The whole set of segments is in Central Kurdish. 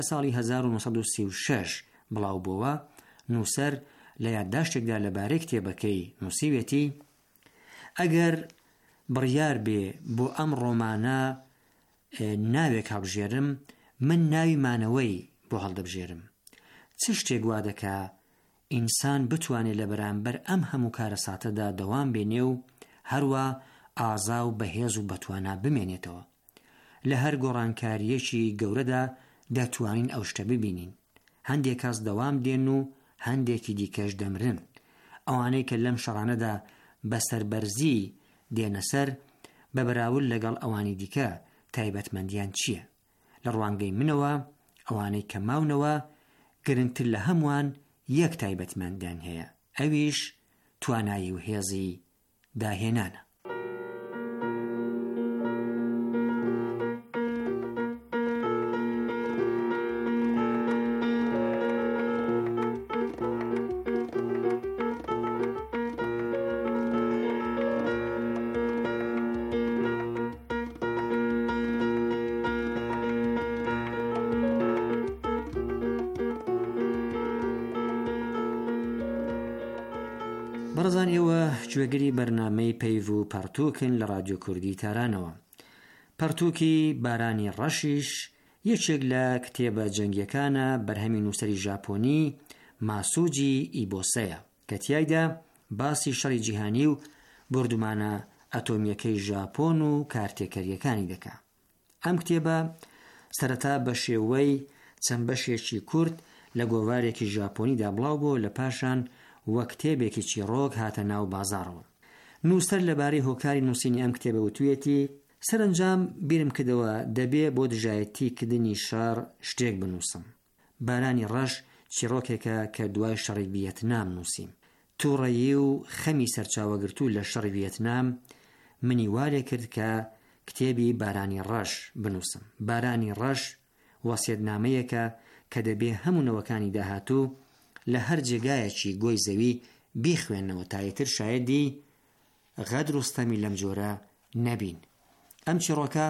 ساڵی 1936 بڵاو بووە، نووسەر لە یادداشتێکدا لەبارەی کتێبەکەی نووسیوێتی: ئەگەر بڕیار بێ بۆ ئەم ڕۆمانە ناوێک هەڵبژێرم، من ناوی مانەوەی بۆ هەڵدەبژێرم. چ شتێک وا دەکا ئینسان بتوانێت لە بەرامبەر ئەم هەموو کارەساتەدا دەوام بێنێ و هەروە ئازا و بەهێز و بەتوانا بمێنێتەوە. لە هەر گۆڕانکاریەکی گەورەدا دەتوانین ئەو شتە ببینین. هەندێک کەس دەوام دێن و هەندێکی دیکەش دەمرن. ئەوانەی کە لەم شەڕانەدا بەسەربەرزی دێنە سەر، بە بەراورد لەگەڵ ئەوانی دیکە تایبەتمەندیان چییە؟ لە ڕوانگەی منەوە ئەوانەی کە ماونەوە گرنگتر لە هەمووان یەک تایبەتمەندیان هەیە، ئەویش توانایی و هێزی داهێنانە. بەڕێزان، ئێوە گوێگری بەرنامەی پەیڤ و پەرتووکن لە رادیۆ کوردی تارانەوە. پەرتووکی بارانی ڕەشیش یەکێک لە کتێبە جەنگیەکانە بەرهەمی نووسەری ژاپۆنی ماسوجی ئیبۆسەیە کە تیایدا باسی شەڕی جیهانی و بردومانە ئەتۆمیەکەی ژاپۆن و کارتێکەریەکانی دەکا. ئەم کتێبە سەرەتا بە شێوەی چەند بەشێکی کورت لە گۆڤارێکی ژاپۆنیدا بڵاو بوو، لە پاشان وەک کتێبێکی چیرۆک هاتە ناو بازاڕەوە. نووسەر لەبارەی هۆکاری نووسینی ئەم کتێبە وتوویەتی: سەرنجام بیرم کردەوە دەبێ بۆ دژایەتی کردنی شەڕ شتێک بنووسم. بارانی ڕەش چیرۆکێکە کە دوای شەڕی ڤیەتنام نووسیم. تووڕەیی و خەمی سەرچاوەگرتوو لە شەڕی ڤیەتنام منی وارێ کرد کە کتێبی بارانی ڕەش بنووسم. بارانی ڕەش وەسیەتنامەیەکە کە دەبێ هەموو نەوەکانی داهاتوو لە هەر جێگایەکی گۆی زەوی بیخوێنەوە تا یەتر شایەدی غەد ڕوستەمی لەم جۆرە نەبین. ئەم چیرۆکە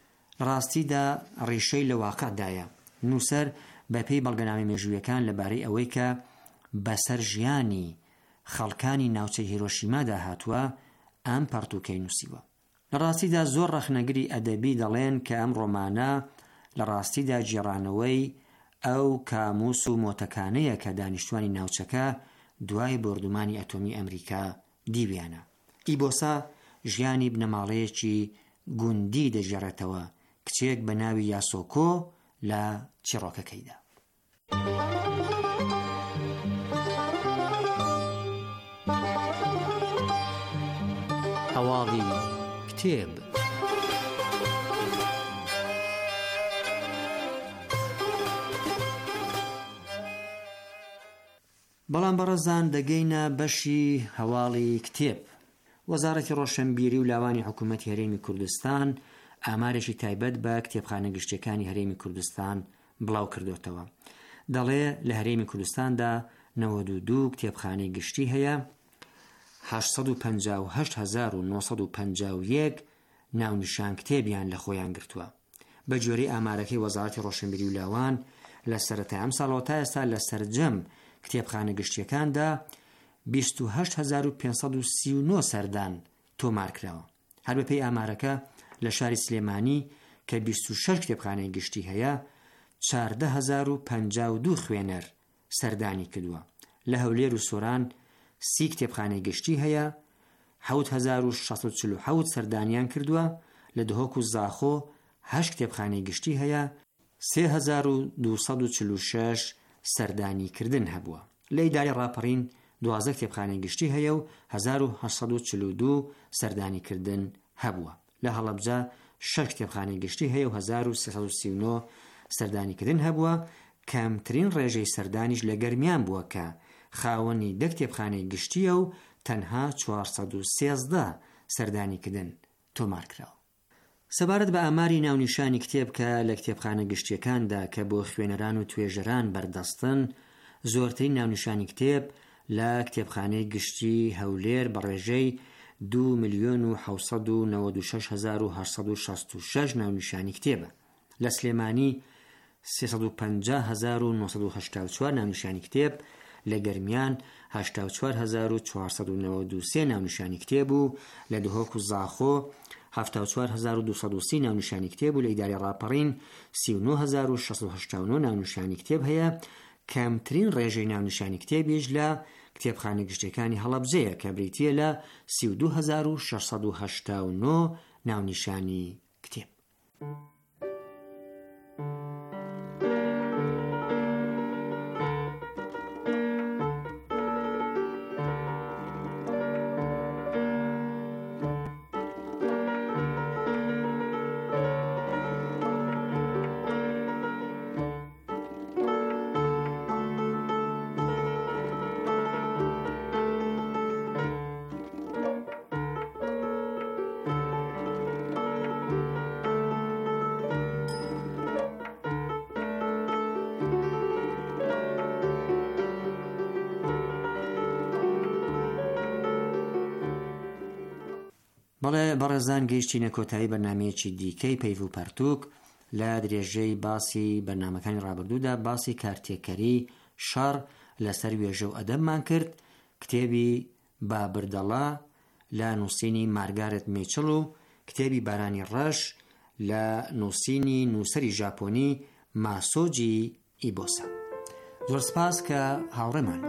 ڕاستیدا ڕیشەی لە واقعدایە. نووسەر بەپێی بەڵگەنامەی مێژوویەکان لەبارەی ئەوەی کە بەسەر ژیانی خەڵکانی ناوچەی هیرۆشیمادا هاتووە ئەم پەرتووکەی نووسیوە. لە ڕاستیدا زۆر ڕەخنەگری ئەدەبی دەڵێن کە ئەم ڕۆمانە لە ڕاستیدا جێڕانەوەی ئەو کاموس و مۆتەکانەیە کە دانیشتوانی ناوچەکە دوای بردومانی ئەتۆمی ئەمریکا دیویانە. ئیبۆسا ژیانی بنەماڵەیەکی گوندی دەژێڕێتەوە، کچێک بە ناوی یاسۆکۆ لە چیرۆکەکەیدا. هەواڵی کتێب. بەڵام بەڕێزان دەگەینە بەشی هەواڵی کتێب. وەزارەتی ڕۆشنبیری و لاوانی حکوومەتی هەرێمی کوردستان ئامارێکی تایبەت بە کتێبخانە گشتیەکانی هەرێمی کوردستان بڵاو کردوتەوە. دەڵێ لە هەرێمی کوردستاندا 92 کتێبخانەی گشتی هەیە، 858,951 ناونیشان کتێبیان لە خۆیان گرتووە. بە جۆرەی ئامارەکەی وەزارەتی ڕۆشنبیری و لاوان لە سەرەتای ئەم ساڵەوە تا ئێستا لە سەرجەم کتێبخانە گشتیەکاندا 28,539 سەردان تۆمارکراوە. هەر بەپێی ئامارەکە لە شاری سلێمانی کە 26 کتێبخانەی گشتی هەیە 14,052 خوێنەر سەردانی کردووە. لە هەولێر و سۆران 30 کتێبخانەی گشتی هەیە، 7,647 سەردانیان کردووە. لە دهۆک و زاخۆ 8 کتێبخانەی گشتی هەیە، 3,246 سەردانی کردن هەبووە. لە ئیداری ڕاپەڕین 12 کتێبخانەی گشتی هەیە و 1,842 سەردانی کردن هەبووە. لە هەڵەبجە 6 کتێبخانەی گشتی هەیە و 1,339 سەردانی کردن هەبووە. کەمترین ڕێژەی سەردانیش لە گەرمیان بووە کە خاوەنی 10 کتێبخانەی گشتیە و تەنها 413 سەردانی کردن تۆمارکراوە. سەبارەت بە ئاماری ناونیشانی کتێب کە لە کتێبخانە گشتیەکاندا کە بۆ خوێنەران و توێژەران بەردەستن، زۆرترین ناونیشانی کتێب لە کتێبخانەی گشتی هەولێر بە ڕێژەی 2,796,866 ناونیشانی کتێبە. لە سلێمانی 350,984 ناونیشانی کتێب، لە گەرمیان 84,493 ناونیشانی کتێب و لە دهۆک و زاخۆ 74,230 ناونیشانی کتێب و لە ئیداری ڕاپەڕین 39,689 ناونیشانی کتێب هەیە. کەمترین ڕێژەی ناونیشانی کتێبیش لە کتێبخانە گشتەکانی هەڵەبجەیە کە بریتیە لە 32,689 ناونیشانی کتێب. بەڵێ بەڕێزان گەیشتینە کۆتایی بەرنامەیەکی دیکەی پەیڤ و پەرتووک. لە درێژەی باسی بەرنامەکانی ڕابردوودا باسی کارتێکەری شەڕ لەسەر وێژە و ئەدەبمان کرد. کتێبی بابردەڵا لە نووسینی مارگارێت میچڵ و کتێبی بارانی ڕەش لە نووسینی نووسەری ژاپۆنی ماسۆجی ئیبۆسا. زۆر سپاس کە هاوڕێمان.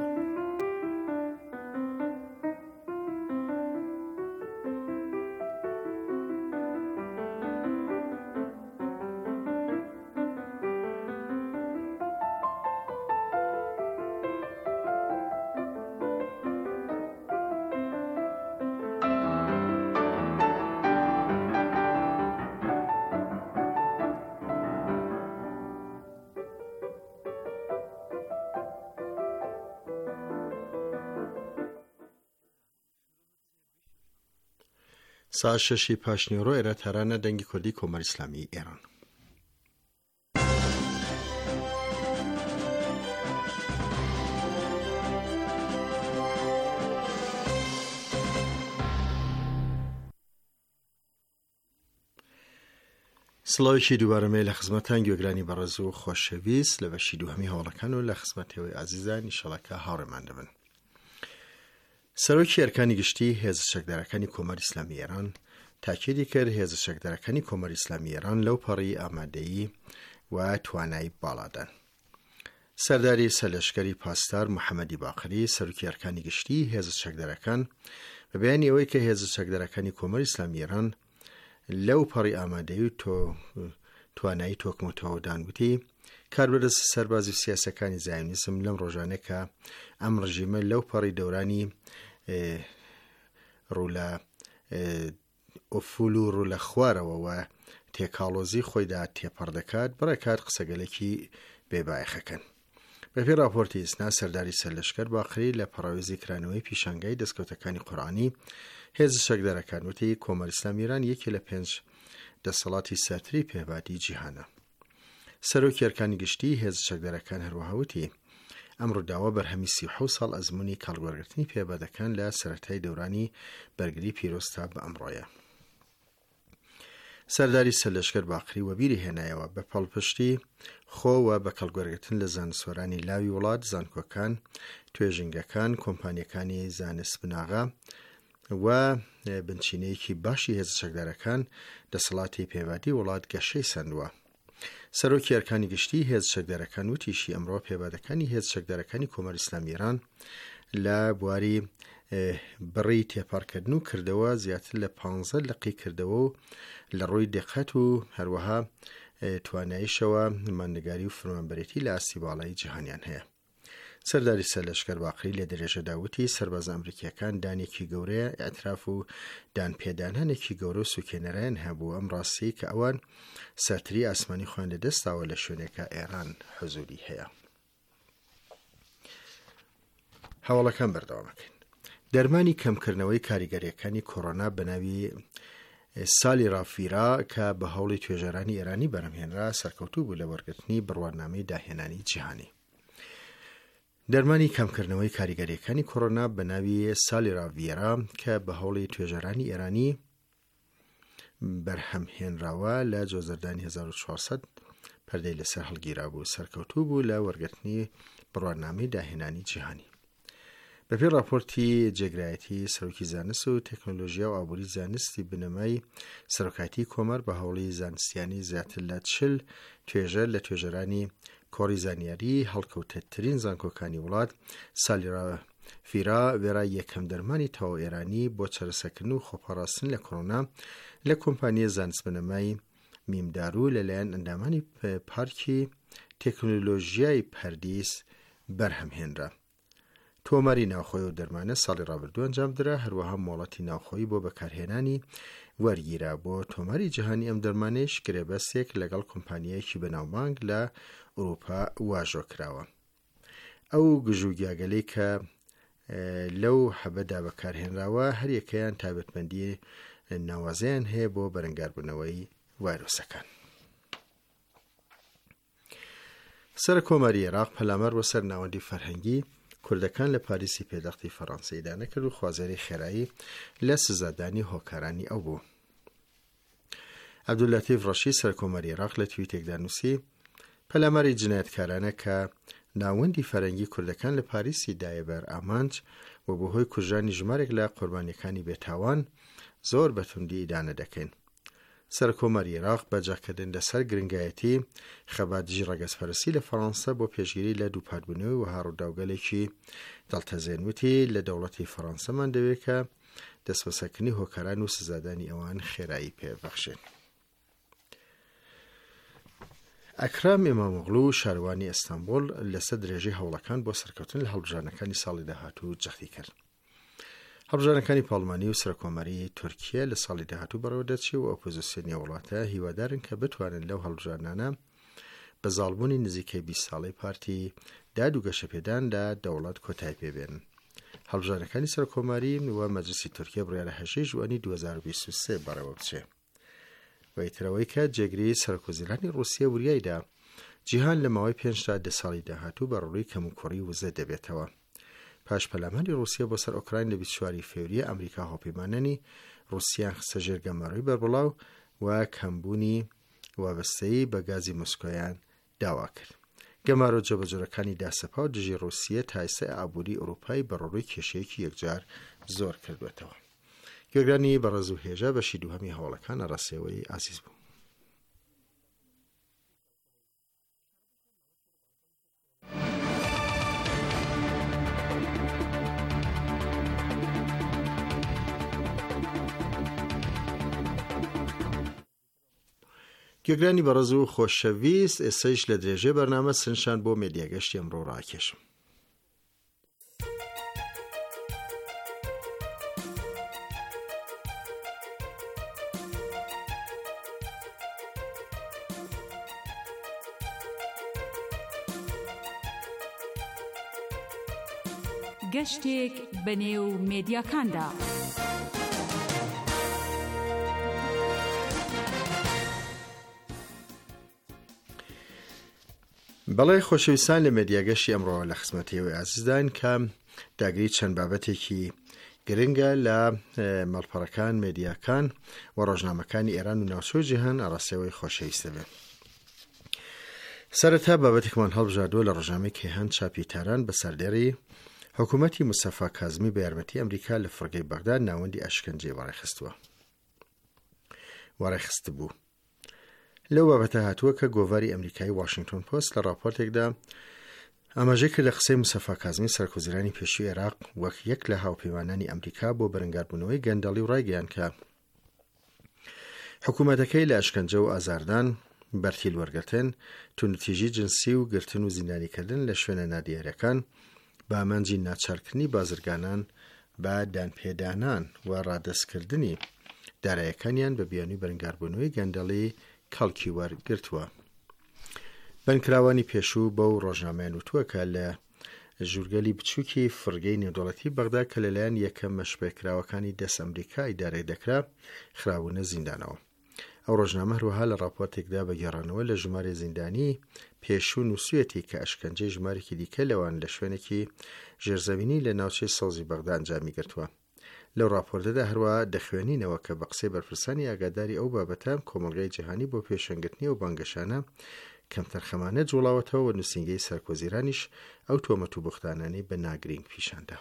ساعت 6 پاشنیۆڕۆ ئێرە تارانە دەنگی کوردی کۆمەڵی ئیسلامی ئێران. سڵاوێکی دووبارەمێ لە خزمەتان گوێگرانی بەڕێز و خۆشەویست لە بەشی دووهەمی هەوڵەکان و لە خزمەتەوەی عەزیزان ئینشەڵڵا هاوڕێمان دەبن. سەرۆکی ئەرکانی گشتی هێزە چەکدارەکانی کۆمەڵی ئیسلامی ئێران تاکیدی کرد هێزە چەکدارەکانی کۆمەڵی ئیسلامی ئێران لەو پەڕی ئامادەیی و توانایی باڵادان. سەرداری سەرلەشکەری پاسدار محەممەدی باقری سەرۆکی ئەرکانی گشتی هێزە چەکدارەکان بە بەیانی ئەوەی کە هێزە چەکدارەکانی کۆمەڵی ئیسلامی ئێران لەو پەڕی ئامادەیی و توانایی تۆکمەتەوەدان گوتی کاربەدەس سەربازی سیاسەکانی زایۆنیزم لەم ڕۆژانە کە ئەم ڕژیمە لەو پەڕی دەورانی ڕوولە ئۆفول و ڕوولە خوارەوە و تێکاڵۆزی خۆیدا تێپەڕ دەکات بڕێکات قسەگەلێکی بێبایەخەکەن. بەپێی راپۆرتی ئیسنا سەرداری سەرلەشکەر باقری لە پەڕاوێزی کرانەوەی پیشانگای دەستکەوتەکانی قورئانی هێزە چەکدارەکان وتی کۆمەڵی ئیسلامی ئێران یەکێ لە 5 دەسەڵاتی سەرتری پێبادی جیهانە. سەرۆکی ئەرکانی گشتی هێزە چەکدارەکان هەروەها وتی ئەم ڕووداوە بەرهەمی 37 ساڵ ئەزموونی کاڵگوێرگرتنی پێبادەکان لە سەرەتای دەورانی بەرگری پیرۆستا بە ئەمڕۆیە. سەرداری سەرلەشکەر باقری وەبیری هێنایەوە بە پەڵپشتی خۆوە بە کەڵگوێرگرتن لە زانسوەرانی لاوی وڵات، زانکۆکان، توێژینگەکان، کۆمپانیەکانی زانست بناغا و بنچینەیەکی باشی هێزە چەکدارەکان دەسەڵاتی پێبادی وڵات گەشەی سندووە. سەرۆکی ئەرکانی گشتی هێزە چەکدارەکان وتیشی ئەمڕۆ پێبادەکانی هێزە چەکدارەکانی کۆمەڵی ئیسلامی ئێران لە بواری بڕی تێپەڕکردن و کردەوە زیاتر لە 15 لقی کردەوە و لە ڕووی دقت و هەروەها تواناییشەوە ماندگاری و فەرمانبەرێتی لە ئاستی باڵایی جیهانیان هەیە. سەرداری سەرلەشکەر باقری لە درێژەدا وتی سەرباز ئەمریکیەکان دانێکی گەورەیە ئەتراف و دانپێدانانێکی گەورە و سوکێنەرایان هەبوو ئەم ڕاستی کە ئەوان سەرتری ئاسمانی خۆیان لەدەستاوە لە شوێنێکە ئێران حزوری هەیە. هەواڵەکان بەردەوامەکەین. دەرمانی کەمکردنەوەی کاریگەریەکانی کۆڕۆنا بە ناوی سالی ڕافیرا کە بە هەوڵی توێژەرانی ئێرانی بەرهەمهێنرا سەرکەوتوو بوو لە وەرگرتنی بڕوانامەی داهێنانی جیهانی. دەرمانی کەمکردنەوەی کاریگەریەکانی کۆڕۆنا بە ناوی سالی ڕافیرا کە بە هەوڵی توێژەرانی ئێرانی بەرهەمهێنراوە لە جۆزەردانی 1400 پەردەی لەسەر هەڵگیرابوو سەرکەوتوو بوو لە وەرگرتنی بڕوانامەی داهێنانی جیهانی. بەپێی راپۆرتی جێگرایەتی سەرۆکی زانست و تەکنۆلۆژیا و ئابووری زانستی بنەمای سەرۆکایەتی کۆمەر بە هەوڵی زانستیانی زیاتر لە 40 توێژەر لە توێژەرانی کۆڕی زانیاری هەڵکەوتەترین زانکۆکانی وڵات ساڵی ڕابردووە وێرای یەکەم دەرمانی تەواو ئێرانی بۆ چارەسەرکردن و خۆپاڕاستن لە کۆڕۆنا لە کۆمپانیای زانست بنەمای میمدارو لەلایەن ئەندامانی پارکی تەکنۆلۆژیای پەردیس بەرهەمهێنرا. تۆماری ناوخۆی و دەرمانە ساڵی ڕابردوو ئەنجامدرا، هەروەها مۆڵەتی ناوخۆیی بۆ بەکارهێنانی وەرگیرا بۆ تۆماری جیهانی ئەم دەرمانەیش گرێبەستێک لەگەڵ کۆمپانیایەکی بەناوبانگ لە ئەوروپا واژۆ کراوە. ئەو گژوگیاگەلەی کە لەو حەبەدا بەکارهێنراوە هەریەکەیان تایبەتمەندی ناوازیان هەیە بۆ بەرەنگاربوونەوەی ڤایرۆسەکان. سەر کۆماری عێراق پەلامار بۆ سەر ناوەندی فەرهەنگی کوردەکان لە پاریسی پێدەختی فەڕەنسەیدا نەکرد و خوازێری خێرایی لە سزادانی هۆکارانی ئەو بوو. عەبدولەتیف ڕەشید سەرکۆمەری عێراق لە تویتێکدا نووسی پەلاماری جنایەتکارانە کە ناوەندی فەرهەنگی کوردەکان لە پاریسی دایە بەر ئامانج و بەهۆی کوژرانی ژمارێک لە قوربانیەکانی بێتاوان زۆر بەتوندی ئیدانە دەکەین. سەرکۆمەری عێراق بەجاکردن لەسەر گرنگایەتی خەباتجی ڕەگەزپەرستی لە فەڕەنسا بۆ پێشگیری لە دووپاتبوونەوەی و هاڕووداوگەلێکی دڵتەزێنوتی لە دەوڵەتی فەڕەنسەمان دەوێت کە دەستبەسەرکردنی هۆکاران و سزادانی ئەوان خێرایی پێبەخشێن. ئەکرام ئیمامۆغڵو شارەوانی ئەستانبوڵ لەسەر درێژەی هەوڵەکان بۆ سەرکەوتن لە هەڵبژارنەکانی ساڵی داهاتوو جەختی کرد. هەڵبژارنەکانی پاڵمانی و سەرکۆمەری تورکیە لە ساڵی داهاتوو بەڕێوە دەچێت و ئۆپۆزیسیۆنی وڵاتە هیوادارن کە بتوانن لەو هەڵبژارنانە بە زاڵبوونی نزیکەی 20 ساڵەی پارتی داد و گەشەپێدان لە دەوڵەت کۆتای پێبێنن. هەڵبژارنەکانی سەرکۆمەری و مەجلیسی تورکیە بڕیارە 8 ژوانی 2023 بەڕێوە بچێت. وەیترەوەی کە جێگری سەرۆکوەزیرانی ڕووسیا وریایدا جیهان لە ماوەی 5 تا 10 ساڵی داهاتوو بە ڕووی کەموکوڕی وزە دەبێتەوە. پاش پەلاماری ڕووسیا بۆ سەر ئۆکراین لە 24 فێوریە ئەمریکا هۆپەیمانەنی ڕووسیان خستە ژێر گەمەڕووی بەربڵاو و کەمبوونی وابەستەیی بە گازی مۆسکۆیان داوا کرد. گەمارۆ جێبەجێڕەکانی داسەپا و دژی ڕووسیە تا ئێستا ئابووری ئەوروپای بە ڕووی کێشەیەکی یەکجار زۆر کردوێتەوە. گوێگرانی بەڕێز و هێژە بەشی دووهەمی هەوڵەکان ڕاستیەوەی ئازیز بوو. گوێگرانی بەڕێز و خۆشەویست، ئێستەیش لە درێژەی بەرنامە سنشان بۆ مێدیاگەشتی ئەمڕۆ ڕاکێشم. گەشتێک بەنێو مێدیاکاندا. بەڵێ خۆشەویستان، لە مێدیاگەشتی ئەمڕۆ لە خزمەتیەوەی ئازیزدان کە داگری چەند بابەتێکی گرنگە لە مەڵپەڕەکان، مێدیاکان و ڕۆژنامەکانی ئێران و ناوچەی جیهان ئاڕاستیەوەی خۆشەویستە بێت. سەرەتا بابەتێکمان هەڵبژاردووە لە ڕۆژنامەی کێهان چاپی تاران بە سەردێڕی حکوومەتی موستەفا کازمی بە یارمەتی ئەمریکا لە فڕگەی بەغداد ناوەندی ئەشکەنجەی وەڕێخست بوو. لەو بابەتە هاتووە کە گۆڤاری ئەمریکایی واشنگتن پۆست لە راپۆرتێکدا ئاماژەی کرد لە قسەی موستەفا کازمی سەرکوزیرانی پێشووی عێراق وەک یەک لە هاوپەیمانانی ئەمریکا بۆ بەرەنگاربوونەوەی گەندەڵی و ڕایگەیان کە حکوومەتەکەی لە ئەشکەنجە و ئازاردان بەرتیل وەرگرتن، توندوتیژی جنسی و گرتن و زیندانیکردن لە شوێنە نادیارەکان، بە ئامانجی ناچارکردنی بازرگانان بە دانپێدانان و ڕادەستکردنی دارایەکانیان بە بیانووی بەرەنگاربوونەوەی گەندەڵی کەڵکی وەرگرتووە. بەنکراوانی پێشوو بەو ڕۆژنامەیان وتووە کە لە ژوورگەلی بچووکی فڕگەی نێودەوڵەتی بەغدا کە لەلایەن یەکەم مەشبەکراوەکانی دەست ئەمریکا ئیدارە دەکرا خراوونە زیندانەوە. ئەو ڕۆژنامە هەروەها لە راپۆرتێکدا بە گێڕانەوە لە ژمارە زیندانی پێشوو نووسویەتی کە ئەشکەنجەی ژمارێکی دیکە لەوان لە شوێنێکی ژێرزەمینی لە ناوچەی سەوزی بەغدا ئەنجامی گرتووە. لەو راپۆرتەدا هەروەها دەخوێنینەوە کە بە قسەی بەرپرسانی ئاگاداری ئەو بابەتە کۆمەلگای جیهانی بۆ پێشەنگرتنی و بانگەشانە کەمتر خەمانە جوڵاوەتەوە و نووسینگەی سەرکۆزیرانیش ئەو تۆمەت و بوختانانەی بە ناگرنگ پیشاندا.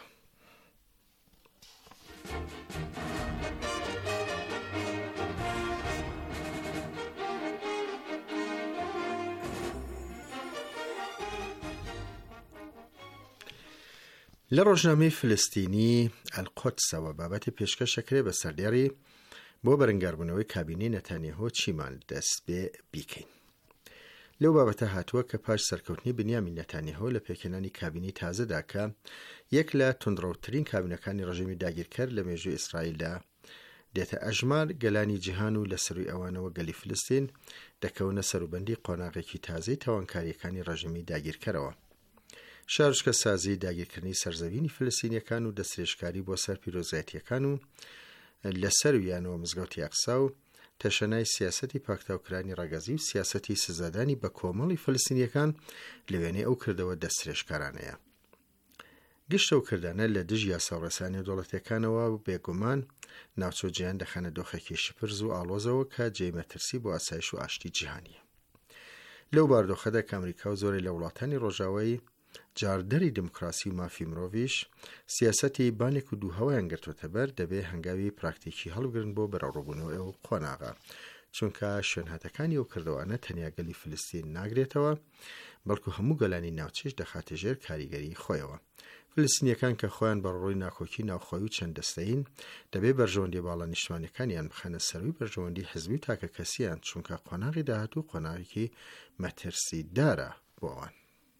لە ڕۆژنامەی فلستینی ئەلقودسەوە بابەتی پێشکەشەکرێ بە سەردێڕی بۆ بەرەنگاربوونەوەی کابینەی نەتانیاهۆ چیمان دەست پێ بیکەین. لەو بابەتە هاتووە کە پاش سەرکەوتنی بنیامین نەتانیاهۆ لە پێکهێنانی کابینەی تازەدا کە یەک لە توندڕەوترین کابینەکانی ڕژیمی داگیرکەر لە مێژووی ئیسرائیلدا دێتە ئەژمار گەلانی جیهان و لە سەروی ئەوانەوە گەلی فلستین دەکەونە سەروبەندی قۆناغێکی تازەی تاوانکاریەکانی ڕژیمی داگیرکەرەوە. شارژکە سازی داگیرکردنی سەرزەوینی فلستینیەکان و دەستێژکاری بۆ سەر پیرۆزایەتیەکان و لە سەرویانەوە مزگەوتی ئەقسا و تەشەنای سیاسەتی پاکتاوکرانی ڕەگەزی و سیاسەتی سزادانی بە کۆمەڵی فلستینیەکان لە وێنەی ئەو کردەوە دەستێژکارانەیە. گشتە و کردانە لە دژ یاساڕێسانی دەوڵەتیەکانەوە و بێگومان ناوچۆجییان دەخەنە دۆخێکی شپرز و ئاڵۆزەوە کە جێمەترسی بۆ ئاسایش و ئاشتی جیهانیە. لەو باردۆخەدا کە ئەمریکا و زۆرێک لە وڵاتانی ڕۆژاوایی جاردەری دموکراسی و مافی مرۆڤیش سیاسەتی بانێک و دووهەوایان گرتوتە بەر دەبێ هەنگاوی پراکتیکی هەڵگرن بۆ بەراوڕبوونەوە و قۆناغا، چونکە شوێنهاتەکانی ئەو کردەوانە تەنیا گەلی فلستین ناگرێتەوە بەڵکو هەموو گەلانی ناوچەش دەخاتە ژێر کاریگەری خۆیەوە. فلستینیەکان کە خۆیان بەڕۆی ناکۆکی ناوخۆی و چەند دەستەین دەبێ بەرژەوەندی باڵا نیشتوانەکانیان بخەنە سەروی بەرژەوەندی حزبی و تاکە کەسیان، چونکە قۆناغی داهاتوو قۆناغێکی مەترسی دارە بۆ ئەوان.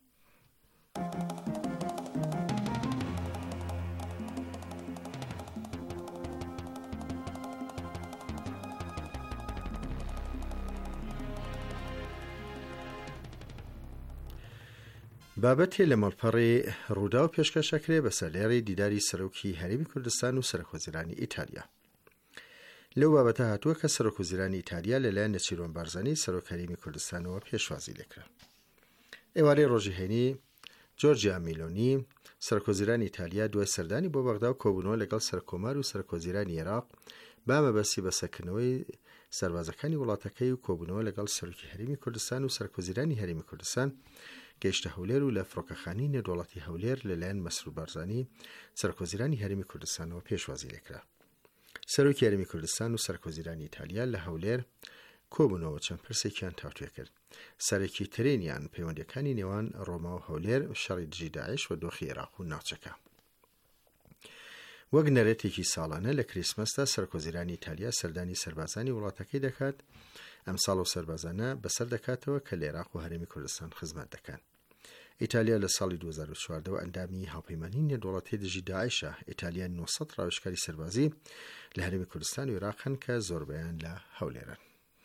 بابەتێ لە مەڵپەڕی ڕوودا و پێشکەشەکرێ بە سەردێڕی دیداری سەرۆکی هەرێمی کوردستان و سەرۆکوەزیرانی ئیتالیا. لەو بابەتە هاتووە کە سەرۆکوەزیرانی ئیتالیا لەلایەن نەچیرۆن بارزانی سەرۆک هەرێمی کوردستانەوە پێشوازی لێکرا. ئێوارەی ڕۆژی هەینی جۆرجیا میلۆنی سەرۆکوەزیرانی ئیتالیا دوای سەردانی بۆ بەغدا و کۆبوونەوە لەگەڵ سەرکۆمار و سەرۆکوەزیرانی عێراق با مەبەستی بەسەرکردنەوەی سەربازەکانی وڵاتەکەی و کۆبوونەوە لەگەڵ سەرۆکی هەرێمی کوردستان و سەرۆکوەزیرانی هەرێمی کوردستان گەیشتە هەولێر و لە فڕۆکەخانەی نێودەوڵەتی هەولێر لەلایەن مەسرور بارزانی سەرۆکوەزیرانی هەرێمی کوردستانەوە پێشوازی لێکرا. سەرۆکی هەرێمی کوردستان و سەرۆکوەزیرانی ئیتالیا لە هەولێر کۆبوونەوە چەند پرسێکیان تاوتوێ کرد. سەرەکی ترێنیان پەیوەندیەکانی نێوان ڕۆما و هەولێر شەڕی دژی داعش و دۆخی عێراق و ناوچەکە. وەک نەرێتێکی ساڵانە لە کریسمەسدا سەرۆکوەزیرانی ئیتالیا سەردانی سەربازانی وڵاتەکەی دەکات. ئەم ساڵ و سەربازانە بەسەر دەکاتەوە کە لە عێراق و هەرێمی کوردستان خزمەت دەکەن. ئیتالیا لە ساڵی 2014 ئەندامی هاوپەیمانی نێودەوڵەتی دژی داعشە. ئیتالیا 900 ڕاوێژکاری سەربازی لە هەرێمی کوردستان و عێراق هەن کە زۆربەیان لە هەولێرن.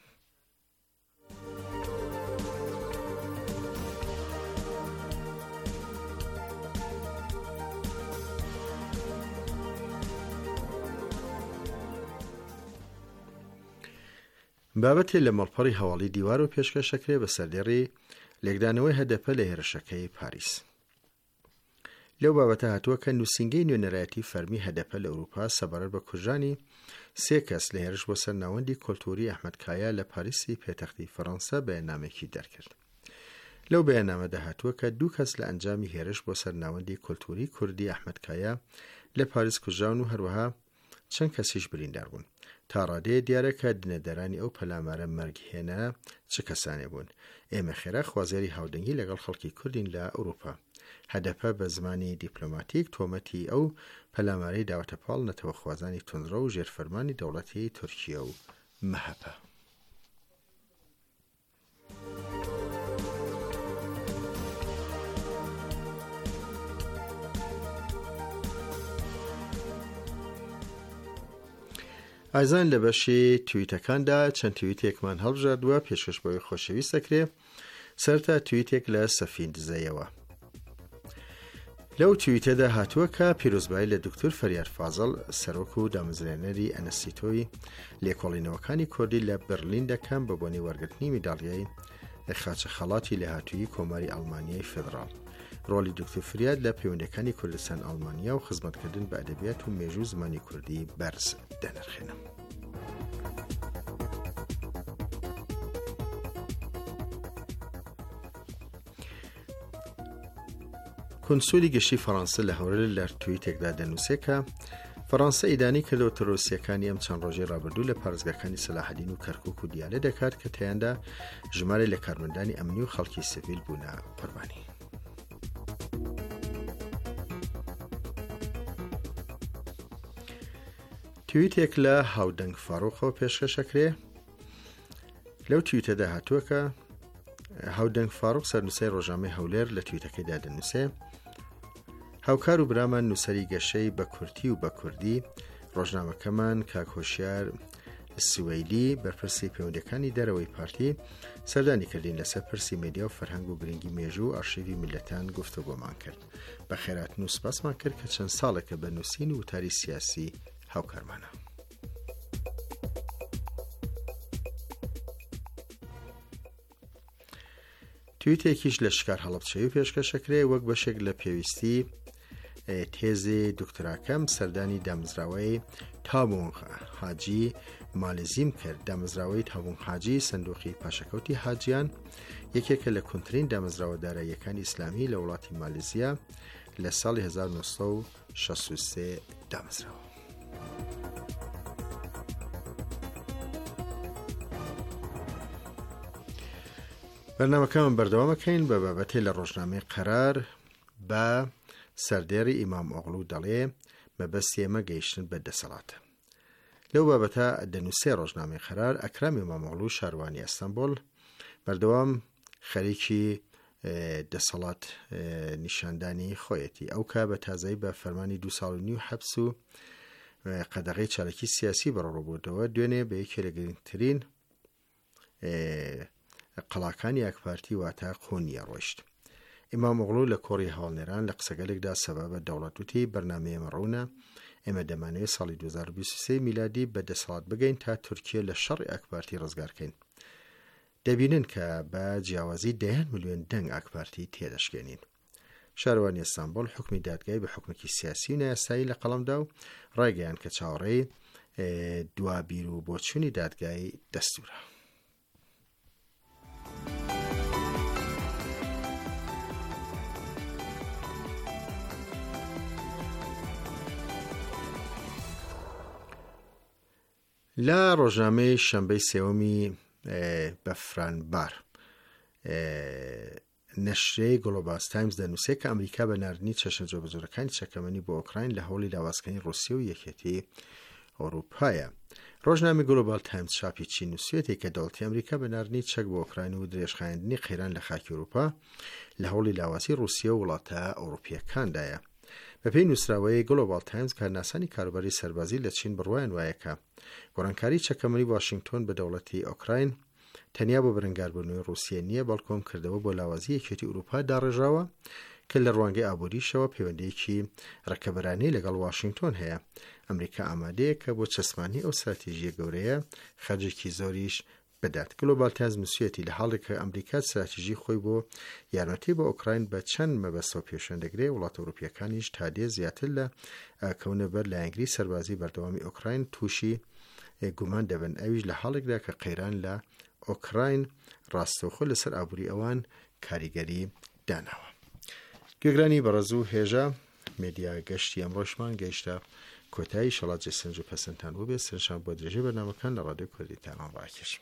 بابەتێ لە مەڵپەڕی هەواڵی دیوار و پێشکەشەکرێ بە سەردێڕی لێکدانەوەی هەدەپە لە هێرشەکەی پاریس. لەو بابەتە هاتووە کە نووسینگەی نوێنەرایەتی فەرمی هەدەپە لە ئەوروپا سەبارەت بە کوژانی 3 کەس لە هێرش بۆ سەر ناوەندی کۆلتوری ئەحمەد کایا لە پاریسی پێتەختی فەڕەنسا بەیاننامێکی دەرکرد. لەو بەیاننامەدا هاتووە کە 2 کەس لە ئەنجامی هێرش بۆ سەر ناوەندی کۆلتوری کوردی ئەحمەد کایا لە پاریس کوژراون و هەروەها چەند کەسیش بریندار بوون. تا ڕادەیە دیارەکە دنەدەرانی ئەو پەلامارە مەرگهێنە چ کەسانێ بوون. ئێمە خێرا خوازێری هاودەنگی لەگەڵ خەڵکی کوردین لە ئەوروپا. هەدەپە بە زمانی دیپلۆماتیک تۆمەتی ئەو پەلامارەی داوەتە پاڵ نەتەوەخوازانی توندڕە و ژێرفەرمانی دەوڵەتی تورکیە و مەهەپە. ئایزان لە بەشی تویتەکاندا چەند تویتێکمان هەڵبژاردووە پێشکەش بەوەی خۆشەویست دەکرێ. سەرتا تویتێک لە سەفیندزەیەوە. لەو تویتەدا هاتووە کە پیرۆزبایی لە دکتۆر فەریاد فازڵ سەرۆک و دامەزرێنەری ئەنەستیتۆی لێکۆڵینەوەکانی کوردی لە بەرلین دەکەن بە بۆنی وەرگرتنی میداڵیای خاچە خەڵاتی لەهاتوویی کۆماری ئەڵمانیای فێدراڵ. ڕۆلی دکتۆر فریاد لە پەیوەندیەکانی کوردستان ئەڵمانیا و خزمەتکردن بە ئەدەبیات و مێژوو زمانی کوردی بەرز دەنرخێنم. کۆنسولی گەشتی فەڕەنسا لە هەورە لە تویتێکدا دەنووسێت کە فەڕەنسا ئیدانی کردەوە تەرۆریستەکانی ئەم چەند ڕۆژەی ڕابردوو لە پارێزگاکانی سەلاحەدین و کەرکووک و دیالە دەکات کە تەیاندا ژمارە لە کارمەندانی ئەمنی و خەڵکی سیڤیل بوونە قوربانی. تویتێک لە هاودەنگ فاڕۆقەوە پێشکەشەکرێ. لەو تویتەدا هاتووە کە هاودەنگ فاڕۆق سەرنووسەی ڕۆژنامەی هەولێر لە تویتەکەیدا دەنووسێ: هاوکار و برامان نووسەری گەشەی بە کورتی و بە کوردی ڕۆژنامەکەمان کاک هۆشیار سوەیلی بەرپرسی پەیوەندیەکانی دەرەوەی پارتی سەردانی کردین لەسەر پرسی مێدیا و فەرهەنگ و گرنگی مێژوو و ئارشیڤی میلەتان گفتوگۆمان کرد. بە خێراتن و سوپاسمان کرد کە چەند ساڵێکە بە نووسین و وتاری سیاسی هاوکارمانە. تویتێکیش لە شکار هەڵەبچەوی پێشکەشەکرێ وەک بەشێک لە پێویستی تێزی دکتۆراکەم سەردانی دامەزراوەی تابوون حاجی مالزیم کرد. دامەزراوەی تابوون حاجی سندوقی پاشەکەوتی حاجیان یەکێکە لە کونترین دامەزراوە داراییەکانی ئیسلامی لە وڵاتی مالیزیا لە ساڵی 1963 دامەزراوە. بەرنامەکەمان بەردەوامەکەین بە بابەتێ لە ڕۆژنامەی قەرار بە سەردێڕی ئیمام ئۆغڵو دەڵێ مەبەستی ئێمە گەیشتن بە دەسەڵاتە. لەو بابەتە دەنووسێ ڕۆژنامەی قەرار ئەکرام ئیمام ئۆغڵو شارەوانی ئەستەمبۆل بەردەوام خەریکی دەسەڵات نیشاندانی خۆیەتی ئەو کا بە تازایی بە فەرمانی 2 ساڵ و نیو حەبس و قەدەغەی چارەکی سیاسی بەڕۆبوودەوە دوێنێ بە یەکێ لە گرنگترین قەڵاکانی یەکپارتی واتە قۆنیە ڕۆیشت. ئیمام ئۆغڵو لە کۆڕی هەواڵنێران لە قسەگەلێکدا سەبابە دەوڵەت وتی بەرنامەیە مەڕوونە ئێمە دەمانەوێت ساڵی 2023 میلادی بە دەسەڵات بگەین تا تورکیە لە شەڕی ئاکپارتی ڕزگارکەین. دەبینن کە بە جیاوازی 10 ملیۆن دەنگ ئاکپارتی تێدەشکێنین. شارەوانی ئەستەمبۆل حکمی دادگای بە حکمێکی سیاسی و نایاسایی لە قەڵەمدا و ڕایگەیان کە چاوەڕێی دوابیر و بۆچوونی دادگای دەستورە. لە ڕۆژنامەی شەمبەی سێوەمی بەفرانبار نەشرەی گلۆباس تایمز دەنووسێت کە ئەمریکا بە ناردنی چەشنە جۆبەجۆرەکانی چەکەمەنی بۆ ئۆکراین لە هەوڵی لاوازکردنی ڕووسیا و یەکێتی ئەوروپایە. ڕۆژنامەی گلۆبال تایمز شاپی چین نووسێتی کە دەوڵەتی ئەمریکا بە ناردنی چەک بۆ ئۆکراین و درێژخایاندنی قەیران لە خاکی ئەوروپا لە هەوڵی لاواسی ڕووسیا و وڵاتە ئەوروپیەکاندایە. بەپێی نووسراوەی گلۆبال تایمز کارناسانی کاروباری سەربازی لە چین بڕوایان وایەکە گۆڕانکاری چەکەمەنی واشنگتۆن بە دەوڵەتی ئۆکراین تەنیا بۆ بەرەنگاربوونەوەی ڕووسیا نییە بەڵکۆم کردەوە بۆ لاوازی یەکێتی ئەوروپا داڕێژاوە کە لە ڕوانگەی ئابووریشەوە پەیوەندیەکی ڕەکەبەرانەی لەگەڵ واشنگتۆن هەیە. ئەمریکا ئامادەیە کە بۆ چەسمانی ئەو استراتیژیە گەورەیە خەرجێکی زۆریش بدات. گلۆبال تایمز نووسێتی لە حاڵێک کە ئەمریکا استراتیژی خۆی بۆ یارمەتی بە ئۆکراین بە چەند مەبەستەوە پێشێن دەگرێت وڵاتە ئەوروپیەکانیش تا دێ زیاتر لە کەونە بەر لایەنگری سەربازی بەردەوامی ئۆکراین تووشی گومان دەبن ئەویش لە حاڵێکدا کە قەیران لە ئۆکراین ڕاستەوخۆ لەسەر ئابووری ئەوان کاریگەری داناوە. گوێگرانی بەڕێز و هێژە مێدیا گەشتی ئەمڕۆژمان گەیشتە کۆتایی شەڵات جێسەنج و پەسەندتان بوو بێت سرنجتان بۆ درێژەی بەرنامەکان لە ڕادیۆ کوردیتانان ڕاکێشم.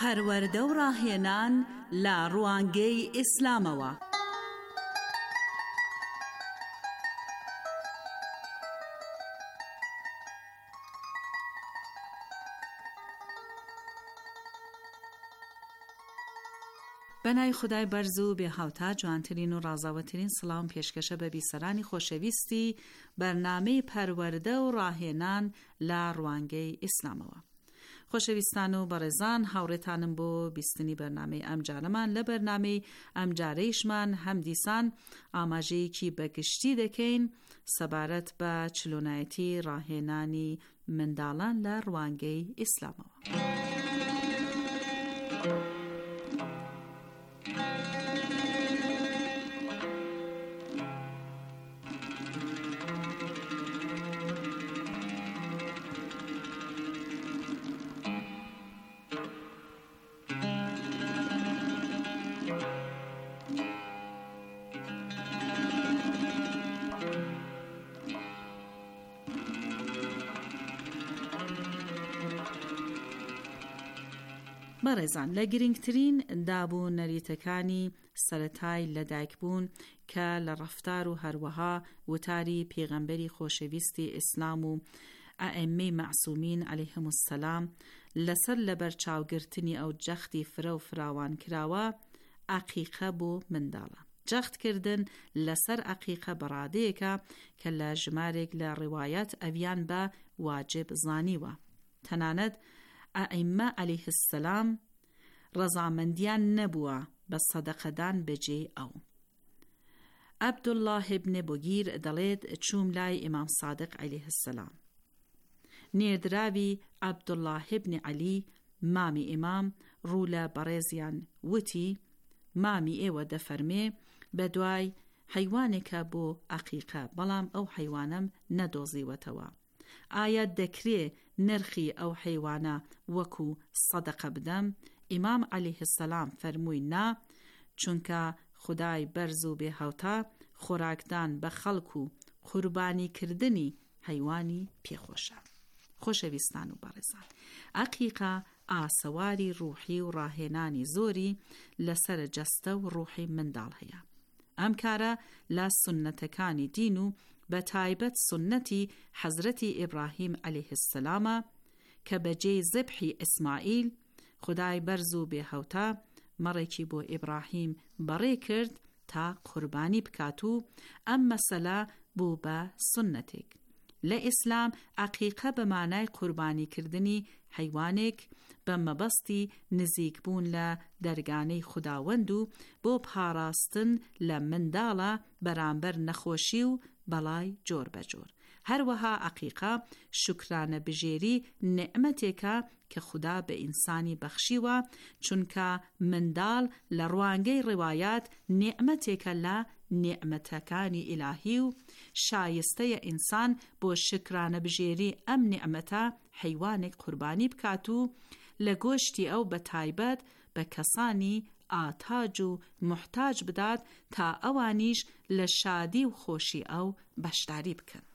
پەروەردە و ڕاهێنان لە ڕوانگەی ئیسلامەوە. بەنای خدای بەرز و بێهاوتا جوانترین و ڕازاوەترین سڵام پێشکەشە بە بیسەرانی خۆشەویستی بەرنامەی پەروەردە و ڕاهێنان لە ڕوانگەی ئیسلامەوە. خۆشەویستان و بەڕێزان، هاوڕێتانم بۆ بیستنی بەرنامەی ئەمجارەمان لە بەرنامەی ئەمجارەیشمان هەم دیسان ئاماژەیەکی بەگشتی دەکەین سەبارەت بە چلۆنایەتی ڕاهێنانی منداڵان لە ڕوانگەی ئیسلامەوە. بەڕێزان، لە گرنگترین دابوو نەریتەکانی سەرەتای لەدایکبوون کە لە ڕەفتار و هەروەها وتاری پێغەمبەری خۆشەویستی ئیسلام و ئائیمەی مەعسوومین عەلەیهیمو السەلام لەسەر لەبەرچاوگرتنی ئەو جەختی فرە و فراوان کراوە عەقیقە بۆ منداڵە. جەختکردن لەسەر عەقیقە بەڕادەیەکە کە لە ژمارێک لە ڕیوایەت ئەویان بە واجب زانیوە. تەنانەت ئائیمە عەلەیهی السەلام ڕەزامەندیان نەبووە بە سەدەقەدان بەجێ ئەو. عەبدوڵڵاه ئیبن بوگیر دەڵێت چووم لای ئیمام سادق عەلەیهی السەلام. نێردراوی عەبدوڵڵاه ئیبن عەلی مامی ئیمام ڕوو لە بەڕێزیان وتی: مامی ئێوە دەفەرمێ بە دوای حەیوانێکە بۆ عەقیقە، بەڵام ئەو حەیوانەم نەدۆزیوەتەوە. ئایا دەکرێ نرخی ئەو حەیوانە وەکو سەدەقە بدەم؟ ئیمام عەلەیهی السەلام فەرمووی نا، چونکە خودای بەرز و بێهاوتا خۆراکدان بە خەڵک و قوربانی کردنی حەیوانی پێخۆشە. خۆشەویستان و بەڕێزان، عەقیقە ئاسەواری ڕوحی و ڕاهێنانی زۆری لەسەر جەستە و ڕوحی منداڵ هەیە. ئەم کارە لە سونەتەکانی دین و بە تایبەت سنەتی حەزرەتی ئیبراهیم عەلەیهی السەلامە کە بەجێی زەبحی ئیسماعیل خودای بەرز و بێهەوتا مەڕێکی بۆ ئیبراهیم بەڕێ کرد تا قوربانی بکات و ئەم مەسەلە بوو بە سنەتێک. لە ئیسلام عەقیقە بە مانای قوربانیکردنی حەیوانێک بە مەبەستی نزیکبوون لە دەرگانەی خوداوەند و بۆ پاراستن لە منداڵە بەرامبەر نەخۆشی و بەڵای جۆر بەجۆر. هەروەها عەقیقە شوکرانە بژێری نعمەتێکە کە خوددا بە ئینسانی بەخشیوە، چونکە منداڵ لە ڕوانگەی ڕیوایات نعمەتێکە لە نعمەتەکانی ئیلاهی و شایستەیە ئینسان بۆ شکرانە بژێری ئەم نعمەتە حەیوانێک قوربانی بکات و لە گۆشتی ئەو بە تایبەت بە کەسانی ئاتاج و محتاج بدات تا ئەوانیش لە شادی و خۆشی ئەو بەشداری بکەن.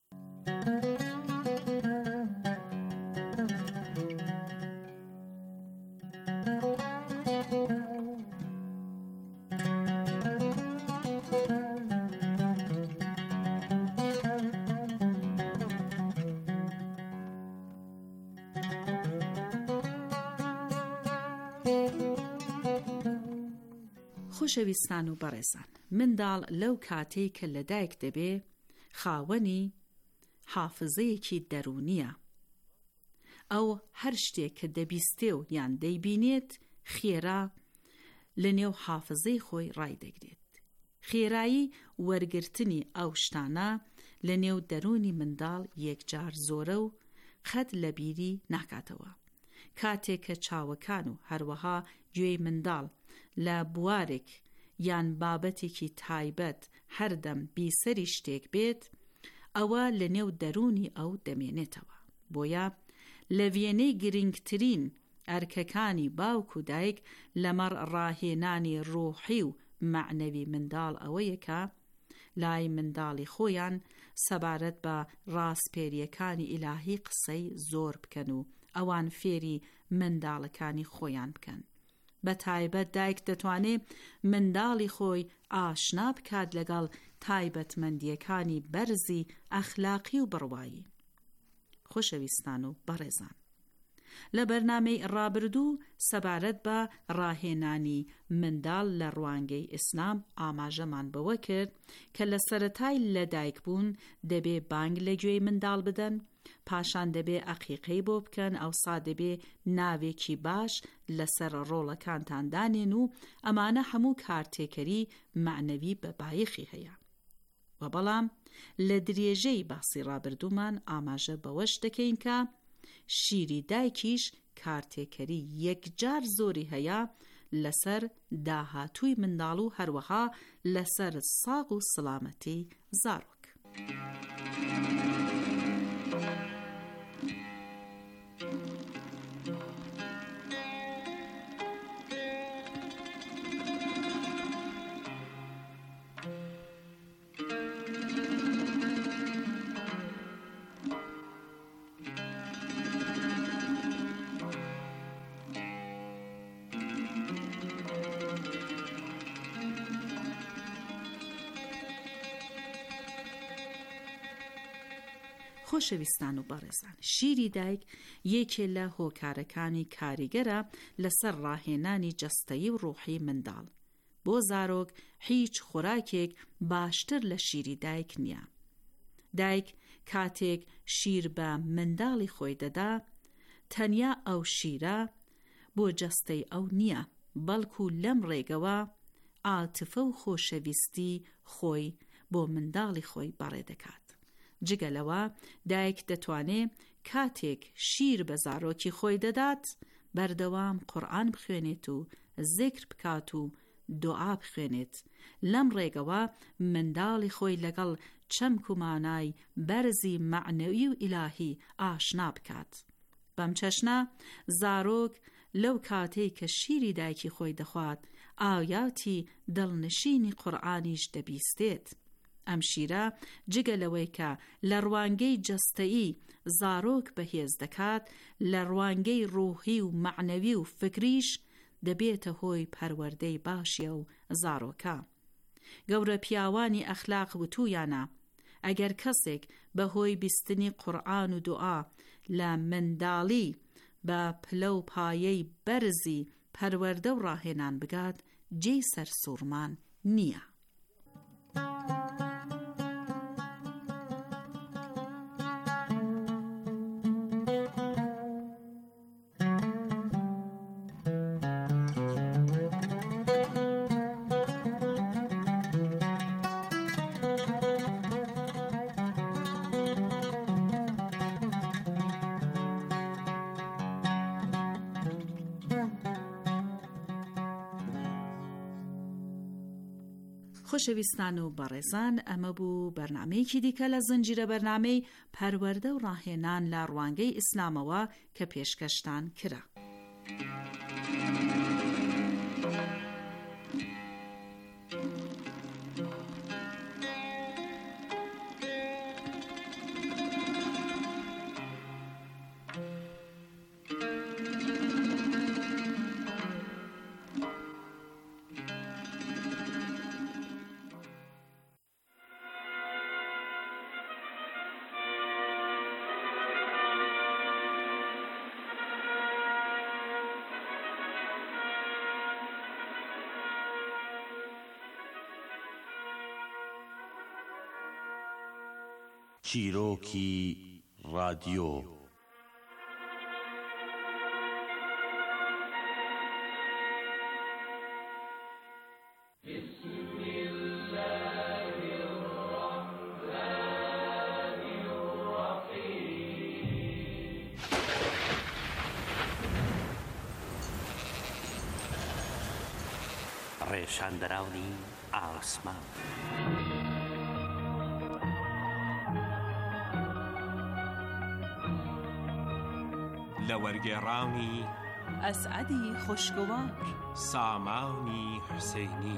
خۆشەویستان و بەڕێزان، منداڵ لەو کاتەی کە لەدایک دەبێ خاوەنی حافزەیەکی دەرونیە. ئەو هەر شتێک کە دەبیستێ و یان دەیبینێت خێرا لە نێو حافزەی خۆی ڕایدەگرێت. خێرایی وەرگرتنی ئەو شتانە لە نێو دەرونی منداڵ یەکجار زۆرە و خەت لە بیری ناکاتەوە. کاتێک کە چاوەکان و هەروەها گوێی منداڵ لە بوارێک یان بابەتێکی تایبەت هەردەم بیسەری شتێک بێت، ئەوە لە نێو دەرونی ئەو دەمێنێتەوە. بۆیە لە وێنەی گرنگترین ئەرکەکانی باوک و دایک لەمەڕ ڕاهێنانی ڕوحی و معنەوی منداڵ ئەوەیەکە لای منداڵی خۆیان سەبارەت بە ڕاستپێریەکانی ئیلاهی قسەی زۆر بکەن و ئەوان فێری منداڵەکانی خۆیان بکەن. بە تایبەت دایک دەتوانێت منداڵی خۆی ئاشنا بکات لەگەڵ تایبەتمەندیەکانی بەرزی ئەخلاقی و بڕوایی. خۆشەویستان و بەڕێزان، لە بەرنامەی ڕابردوو سەبارەت بە ڕاهێنانی منداڵ لە ڕوانگەی ئیسلام ئاماژەمان بەوە کرد کە لە سەرەتای لەدایکبوون دەبێ بانگ لە گوێی منداڵ بدەن، پاشان دەبێ عەقیقەی بۆ بکەن، ئەوسا دەبێ ناوێکی باش لەسەر ڕۆڵەکانتان دانێن و ئەمانە هەموو کارتێکەری معنەوی بە بایەخی هەیە. و بەڵام لە درێژەی باسی ڕابردوومان ئاماژە بەوەش دەکەین کە شیری دایکیش کارتێکەری یەکجار زۆری هەیە لەسەر داهاتووی منداڵ و هەروەها لەسەر ساغ و سڵامەتی زارۆک. خۆشەویستان و بەڕێزان، شیری دایک یەکێ لە هۆکارەکانی کاریگەرە لەسەر ڕاهێنانی جەستەیی و ڕووحی منداڵ. بۆ زارۆک هیچ خۆراکێک باشتر لە شیری دایک نییە. دایک کاتێک شیر بە منداڵی خۆی دەدا، تەنیا ئەو شیرە بۆ جەستەی ئەو نییە، بەڵکو لەم ڕێگەوە عاتفە و خۆشەویستی خۆی بۆ منداڵی خۆی بەڕێ دەکات. جگەلەوە دایک دەتوانێت کاتێک شیر بە زارۆکی خۆی دەدات بەردەوام قورئان بخوێنێت و زیکر بکات و دوعا بخوێنێت. لەم ڕێگەوە منداڵی خۆی لەگەڵ چەمک و مانای بەرزی معنەوی و ئیلاهی ئاشنا بکات. بەم چەشنە زارۆک لەو کاتەی کە شیری دایکی خۆی دەخوات ئاياتی دڵنشینی قورئانیش دەبیستێت. ئەم شیرە جگەلەوەی کە لە ڕوانگەی جەستەیی زارۆک بەهێز دەکات، لە ڕوانگەی ڕووحی و معنەوی و فکریش دەبێتە هۆی پەروەردەی باشیە و زارۆکە. گەورە پیاوانی ئەخلاق وتویانە ئەگەر کەسێک بە هۆی بیستنی قورئان و دوعا لە منداڵی بە پلە و پایەی بەرزی پەروەردە و ڕاهێنان بگات، جێی سەرسوورمان نییە. خۆشەویستان و بەڕێزان، ئەمە بوو بەرنامەیەکی دیکە لە زنجیرە بەرنامەی پەروەردە و ڕاهێنان لە ڕوانگەی ئیسلامەوە کە پێشکەشتان کرا. چیرۆکی رادیۆ. ڕێشاندەراونی ئاسمان. لە وەرگێڕانی ئەسعەدی خوشگوار، سامانی حوسێنی،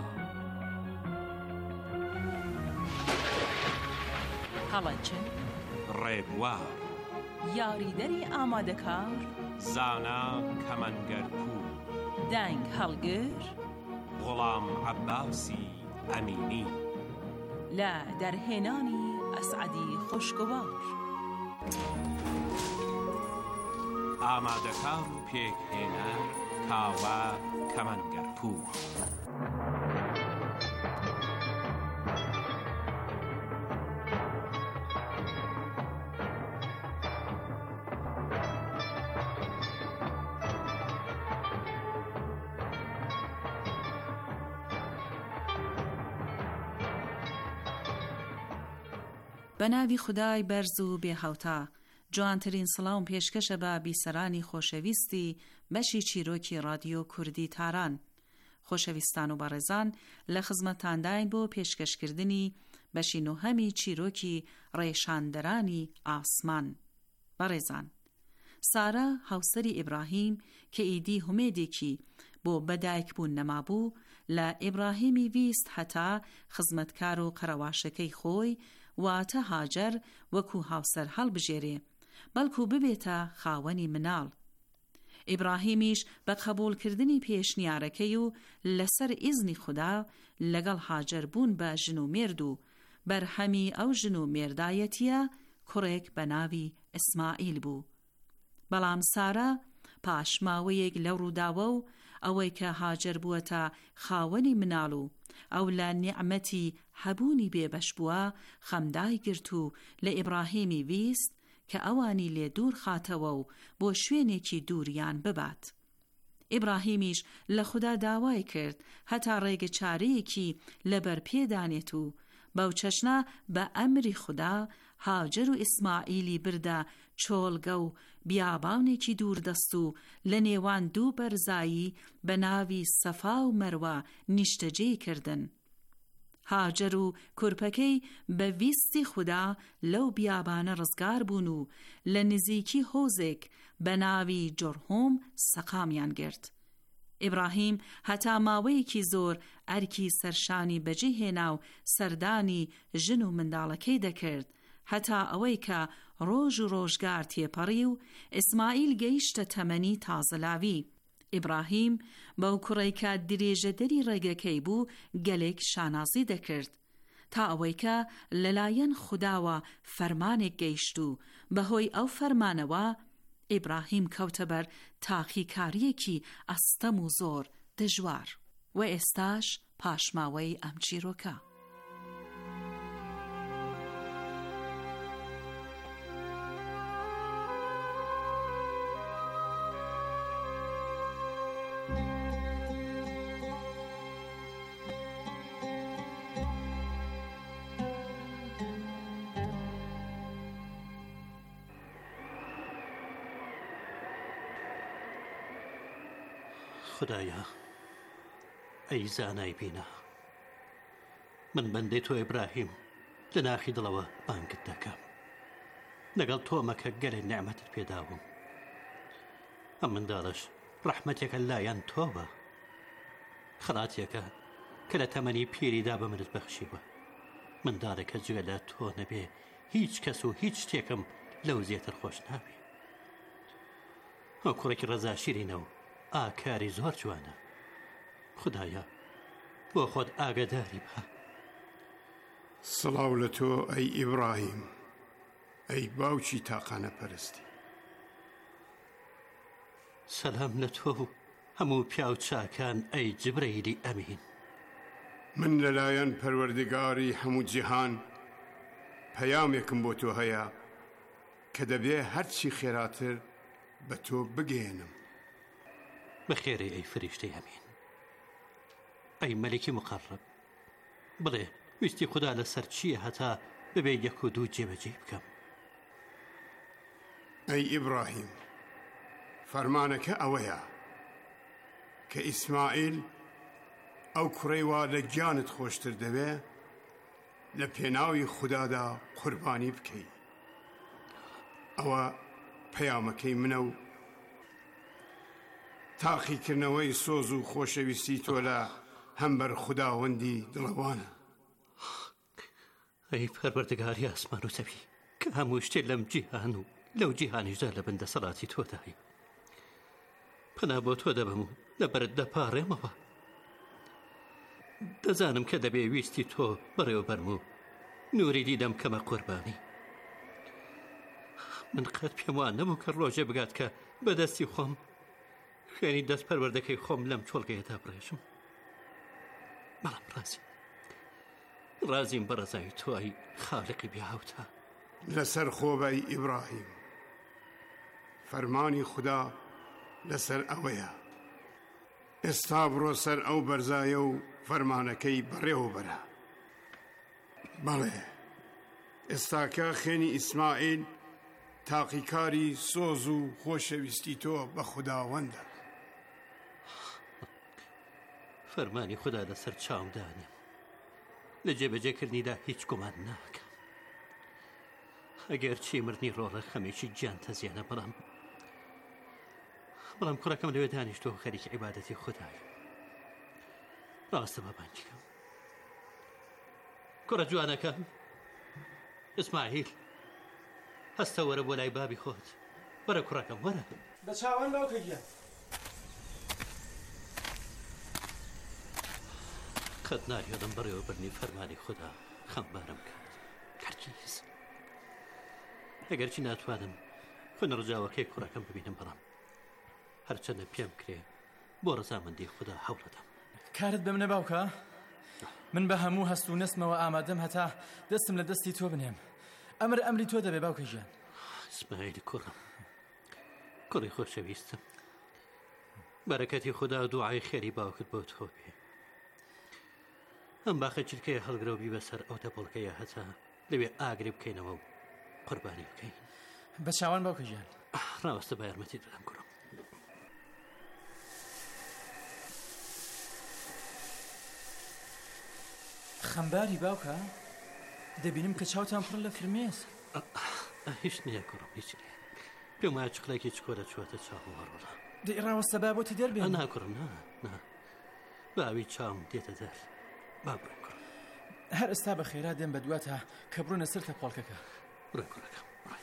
هەڵەنچن، ڕێبوار، یاریدەری ئامادەکار، زانا کەمەنگەرپوو دەنگ هەڵگر غوڵام عەباسی ئەمینی لە دەرهێنانی ئەسعەدی خوشگوار ئامادەکار و پێکهێنەر کاوە کەمەنگەرپوو بە ناوی خودای بەرز و بێهەوتا جوانترین سڵاو پێشکەشە بە بیسەرانی خۆشەویستی بەشی چیرۆکی رادیۆ کوردی تاران. خۆشەویستان و بەڕێزان لە خزمەتانداین بۆ پێشکەشکردنی بەشی نۆهەمی چیرۆکی ڕێشاندەرانی ئاسمان. بەڕێزان، سارا هاوسەری ئیبراهیم کە ئیدی هومێدێکی بۆ بەدایکبوون نەمابوو لە ئیبراهیمی ویست هەتا خزمەتکار و قەرەواشەکەی خۆی واتە هاجەر وەکو هاوسەر هەڵبژێرێ بەڵکو ببێتە خاوەنی مناڵ. ئیبراهیمیش بە قبولکردنی پێشنیارەکەی و لەسەر ئیزنی خوددا لەگەڵ هاجەر بوون بە ژن و مێرد و بەرهەمی ئەو ژن و مێردایەتیە کوڕێک بە ناوی ئیسماعیل بوو. بەڵام سارا پاشماوەیەک لەو ڕووداوە و ئەوەی کە هاجەر بووەتە خاوەنی مناڵ و ئەو لە نیعمەتی هەبوونی بێبەش بووە خەمدای گرت و لە ئیبراهیمی ویست کە ئەوانی لێ دوور خاتەوە و بۆ شوێنێکی دووریان ببات. ئیبراهیمیش لە خوددا داوای کرد هەتا ڕێگە چارەیەکی لەبەر پێدانێت و بەو چەشنا بە ئەمری خوددا هاجەر و ئیسماعیلی بردە چۆڵگە و بیابانێکی دووردەست و لە نێوان دوو بەرزایی بە ناوی سەفا و مەروە نیشتەجێی کردن. هاجەر و کورپەکەی بە ویستی خوددا لەو بیابانە ڕزگار بوون و لە نزیکی هۆزێک بە ناوی جۆرهۆم سەقامیان گرت. ئیبراهیم هەتا ماوەیەکی زۆر ئەرکی سەرشانی بەجێ هێنا و سەردانی ژن و منداڵەکەی دەکرد هەتا ئەوەی کە ڕۆژ و ڕۆژگار تێپەڕی و ئیسماعیل گەیشتە تەمەنی تازەلاوی. ئیبراهیم بەو کوڕەی کە درێژەدەری ڕێگەکەی بوو گەلێک شانازی دەکرد تا ئەوەی کە لەلایەن خودداوە فەرمانێک گەیشت و بەهۆی ئەو فەرمانەوە ئیبراهیم کەوتە بەر تاقیکاریەکی ئەستەم و زۆر دژوار. و ئێستاش پاشماوەی ئەم چیرۆکە. خدایە، ئەی زانای بینە، من بەندەی تۆ ئیبراهیم لە ناخی دڵەوە بانگت دەکەم. لەگەڵ تۆمەکە گەلێ نعمەتت پێداوم. ئەم منداڵش ڕەحمەتێکە لایەن تۆوە، خەڵاتێکە کە لە تەمەنی پیریدا بە منت بەخشیوە. منداڵێکە جوێ لە تۆ نەبێ هیچ کەس و هیچ شتێکم لەو زیاتر خۆش نابێ. ئەو کوڕێکی ڕەزاشیرینە و ئاکاری زۆر جوانە. خدایە، بۆ خۆت ئاگاداری بە. سڵاو لە تۆ ئەی ئیبراهیم، ئەی باوکی تاقانە پەرستی. سەلام لە تۆ و هەموو پیاو چاکان ئەی جبرەیلی ئەمین. من لەلایەن پەروەردگاری هەموو جیهان پەیامێکم بۆ تۆ هەیە کە دەبێ هەرچی خێراتر بە تۆ بگێنم. بەخێرەی ئەی فریشتەی ئەمین، ئەی مەلێکی مقەڕەب، بڵێ ویستی خوددا لەسەر چییە هەتا ببێ یەک و دوو جێبەجێ بکەم. ئەی ئیبراهیم، فەرمانەکە ئەوەیە کە ئیسماعیل ئەو کوڕەی وا لە گیانت خۆشتر دەوێ لە پێناوی خوددادا قوربانی بکەی. ئەوە پەیامەکەی منە و تاقیکردنەوەی سۆز و خۆشەویستی تۆ لە هەمبەر خوداوەندی دڵەوانە. ئەی پەروەردگاری ئاسمان و زەوی کە هەموو شتێک لەم جیهان و لەو جیهانیشدا لە بەندەسەڵاتی تۆدایی، پنا بۆ تۆ دەبم و لەبەرت دەپاڕێمەوە. دەزانم کە دەبێ ویستی تۆ بەڕێوەبەرم و نووری دیدەم کەمە قوربانی. من قەت پێم وان نەبوو کە ڕۆژێ بگات کە بەدەستی خۆم خوێنی دەست پەروەردەکەی خۆم لەم چۆڵگەیەدا بڕێژم. بەڵام ڕازیم بە ڕەزای تۆ ئەی خالقی بێهاوتا. لەسەر خۆبەی ئیبراهیم، فەرمانی خوددا لەسەر ئەوەیە. ئێستا بڕۆ سەر ئەو بەرزایە و فەرمانەکەی بەڕێوەبەرە. بەڵێ، ئێستاکە خێنی ئیسماعیل تاقیکاری سۆز و خۆشەویستی تۆ بە خوداوەندە. فەرمانی خوددا لەسەر چاومدانێ، لە جێبەجێکردنیدا هیچ گومان ناکەم. ئەگەر چی مردنی ڕۆڕە خەمێکی گیان تەزیانە، بەڵام کوڕەکەم لەوێ دانیشتۆ خەریکی عیبادەتی خوددایە. ڕاستە بابانجیکەم، کوڕە جوانەکەم ئیسماعیل، هەستە وەرە بۆ لای بابی خۆت. وەرە کوڕەکەم، وەرە. بە چاوان باوکە گیان. خەت ناهێڵم بەڕێوەبەرنی فەرمانی خوددا خەمبارم کات. هەرگیز. ئەگەر چی ناتوانم خوێنەڕجاوەکەی کوڕەکەم ببینم، بەڵام هەرچەندە پێم کرێ بۆ ڕەزامەندی خوددا هەوڵەدەم. کارت بە منە باوکە؟ من بە هەموو هەست و نەسمەوە ئامادەم هەتا دەستم لە دەستی تۆ بنێم. ئەمری تۆ دەبێ باوکە گیان. ئیسماعیل کوڕم، کوڕی خۆشەویستم، بەرەکەتی خوددا و دوعای خێری باوکت بۆ تۆ بێ. ئەم باخە چرکەیە هەڵگرەوبی بەسەر ئەو تەپۆڵکەیە هەتا لەوێ ئاگری بکەینەوە و قوربانی بکەین. بە چاوان باوکە گیان. ڕاوەستە بە یارمەتی دەدەم کوڕم. خەمباری باوکە، دەبینم کە چاوتان پڕ لە فرمێس. هیچ نییە کوڕم، هیچ نییە. پێم وایە چقلێکی چکۆرە چواتە چاوم وەڕۆڵە. دەی ڕاوەستە با بۆتی دەربێن. نا کوڕم، نا باوی چاوم دێتە دەر. با بڕێ کوڕم. هەر ئێستا بە خێرا دێم بە دواتە کە بڕۆنە سەر تەپۆڵکەکە. بڕێ کوڕەکەم.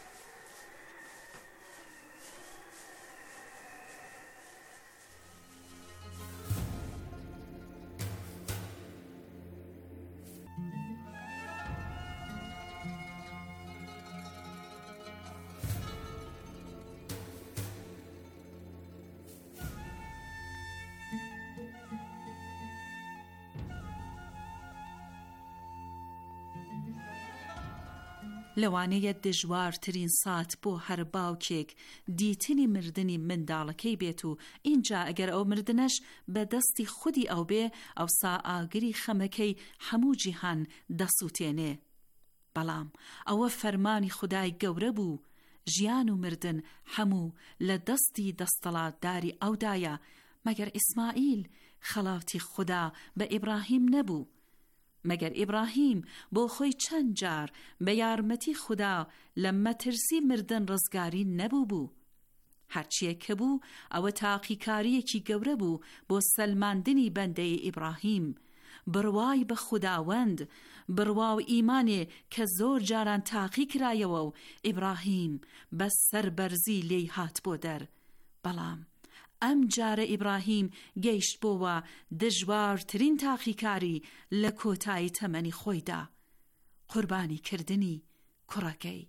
لەوانەیە دژوارترین سات بۆ هەر باوکێک دیتنی مردنی منداڵەکەی بێت و اینجا ئەگەر ئەو مردنەش بە دەستی خودی ئەو بێ، ئەوسا ئاگری خەمەکەی هەموو جیهان دەسووتێنێ. بەڵام ئەوە فەرمانی خودای گەورە بوو، ژیان و مردن هەموو لە دەستی دەستەڵاتداری ئەودایە. مەگەر ئیسماعیل خەڵاتی خوددا بە ئیبراهیم نەبوو؟ مەگەر ئیبراهیم بۆ خۆی چەند جار بە یارمەتی خوددا لە مەترسی مردن ڕزگاری نەبوو بوو؟ هەرچیە کە بوو ئەوە تاقیکاریەکی گەورە بوو بۆ سەلماندنی بەندەی ئیبراهیم، بڕوای بە خوداوەند، بڕوا و ئیمانێ کە زۆر جاران تاقی کرایەوە و ئیبراهیم بە سەربەرزی لێی هات بۆ دەر. بەڵام ئەم جارە ئیبراهیم گەیشت بۆوە دژوارترین تاقیکاری لە کۆتایی تەمەنی خۆیدا، قوربانی کردنی کوڕەکەی.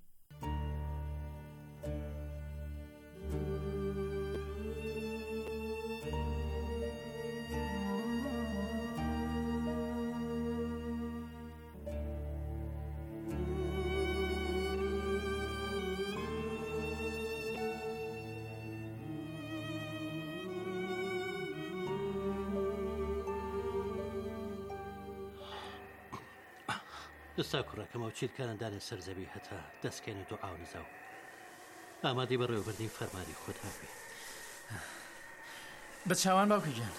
ئێستا کوڕەکەمە و چیرکانەدانێ سەرزەوی هەتا دەستکەنە دوعا و نزا و ئامادەی بەڕێوەبردنی فەرمانی خوددا بێ. بە چاوان باوکە گیان.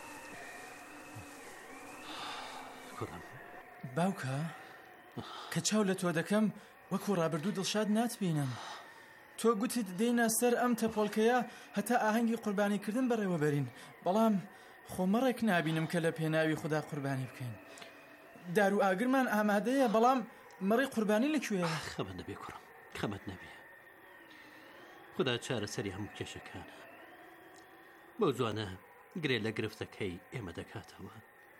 کوڕم باوکە، کە چاو لە تۆ دەکەم وەکو ڕابردوو دڵشاد ناتبینم. تۆ گوتیت دێنە سەر ئەم تەپۆڵکەیە هەتا ئاهەنگی قوربانیکردن بەڕێوەبەرین، بەڵام خۆمەڕێک نابینم کە لە پێناوی خوددا قوربانی بکەین. دار و ئاگرمان ئامادەیە، بەڵام مەڕی قوربانی لەکوێیە؟ خەمت نەبێ کوڕم، خەمت نەبێ. خوددا چارەسەری هەموو کێشەکانە. بەو جوانە گرێ لە گرفتەکەی ئێمە دەکاتەوە.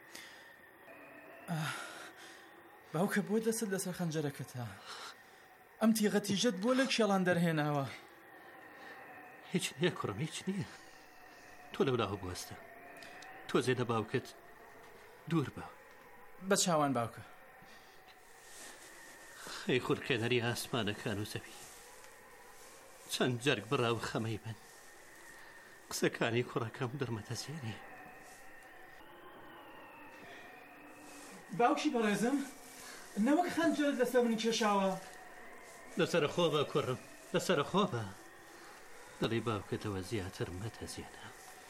باوکە بۆ دەست لەسەر خەنجەرەکەتە. ئەم تیغە تیژەت بۆ لە کێڵان دەرهێناوە. هیچ نییە کوڕم، هیچ نییە. تۆ لەولاوە بوەستە. تۆ زێدە باوکت دوور بە. بە چاوان باوکە. ئەی خوڕکێنەری ئاسمانەکان و زەوی، چەند جەرگ بڕاو خەمەی من، قسەکانی کوڕەکەم دەرمەتەزیێنی. باوکی بەڕێزم، نەوەک خەنجەرت لەسەر من کێشاوە. لەسەر خۆ بە کوڕم، لەسەر خۆ بە. دەڵی باوکەتەوە زیاتر مەتەزیێنە.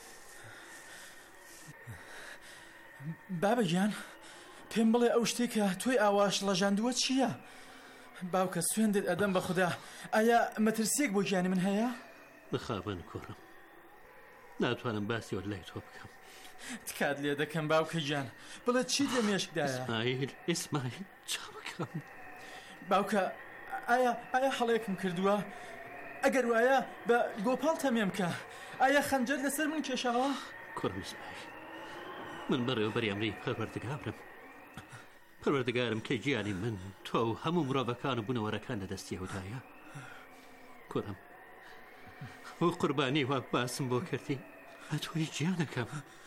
بابەگیان، پێم بڵێ ئەو شتێکە تۆی ئاواش لەژاندووە چییە؟ باوکە سوێندت ئەدەم بە خوددا، ئایا مەترسێک بۆ گیانی من هەیە؟ بخابن کوڕم، ناتوانم باسی وە لای تۆ بکەم. تکات لێ دەکەم باوکە گیان، بڵێ چیت لە مێشکدایە؟ ئیسماعیل چا بکەم؟ باوکە ئایا هەڵەیەکم کردووە؟ ئەگەر وایە بە گۆپاڵ تەمێم بکە. ئایا خەنجەر لەسەر من کێشاوە؟ کوڕم ئیسماعیل، من بەڕێوەبەری ئەمری پەروەردگارم. پەروەردگارم کە گیانی من، تۆ و هەموو مرۆڤەکان و بوونەوەرەکان لە دەستی ئەودایە. کوڕم، بۆ قوربانی وا باسم بۆ کردی، ئەتۆی گیانەکەم.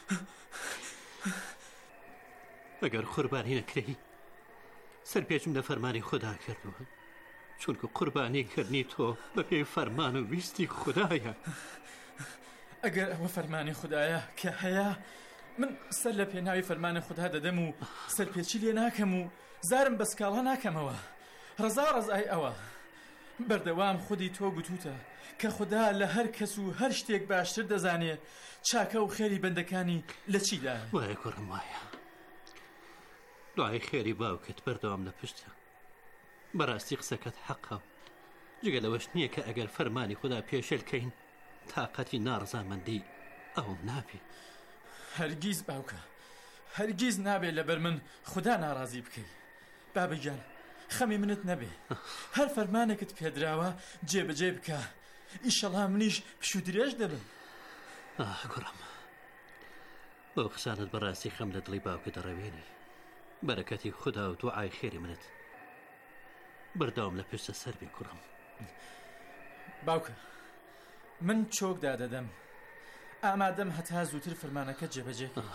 ئەگەر قوربانی نەکرێی، سەرپێچم لە فەرمانی خوددا کردووە، چونکە قوربانیکردنی تۆ بە پێی فەرمان و ویستی خوددایە. ئەگەر ئەوە فەرمانی خوددایە کە هەیە، من سەر لە پێناوی فەرمانی خوددا دەدەم و سەرپێچی لێ ناکەم و زارم بە سکاڵا ناکەمەوە. ڕەزا ڕەزای ئەوە. بەردەوام خودی تۆ گوتوتە کە خوددا لە هەر کەس و هەر شتێک باشتر دەزانێ چاکە و خێری بەندەکانی لە چیدایە. وایە کوڕم، وایە. دوای خێری باوکت بەردەوام لە پشتە. بەڕاستی قسەکەت حەقە، جگە لەوەش نییە کە ئەگەر فەرمانی خوددا پێشێلکەین تااقەتی ناڕزامەندی ئەوم نابێ. هەرگیز باوکە، هەرگیز نابێ لەبەر من خوددا ناڕازی بکەی. بابەگیان، خەمی منت نەبێ. هەر فەرمانێکت پێدراوە جێبەجێ بکە. ئیشەڵا منیش پشو درێژ دەبم. کوڕم، بۆ قسانت بەڕاستی خەم لە دڵی باوکە دەڕەوێنی. بەرەکەتی خوددا و دوعای خێری منت بەردەوام لە پشتە سەر بێ کوڕم. باوکە، من چۆکدا دەدەم، ئامادەم هەتا زووتر فەرمانەکە جێبەجێکە.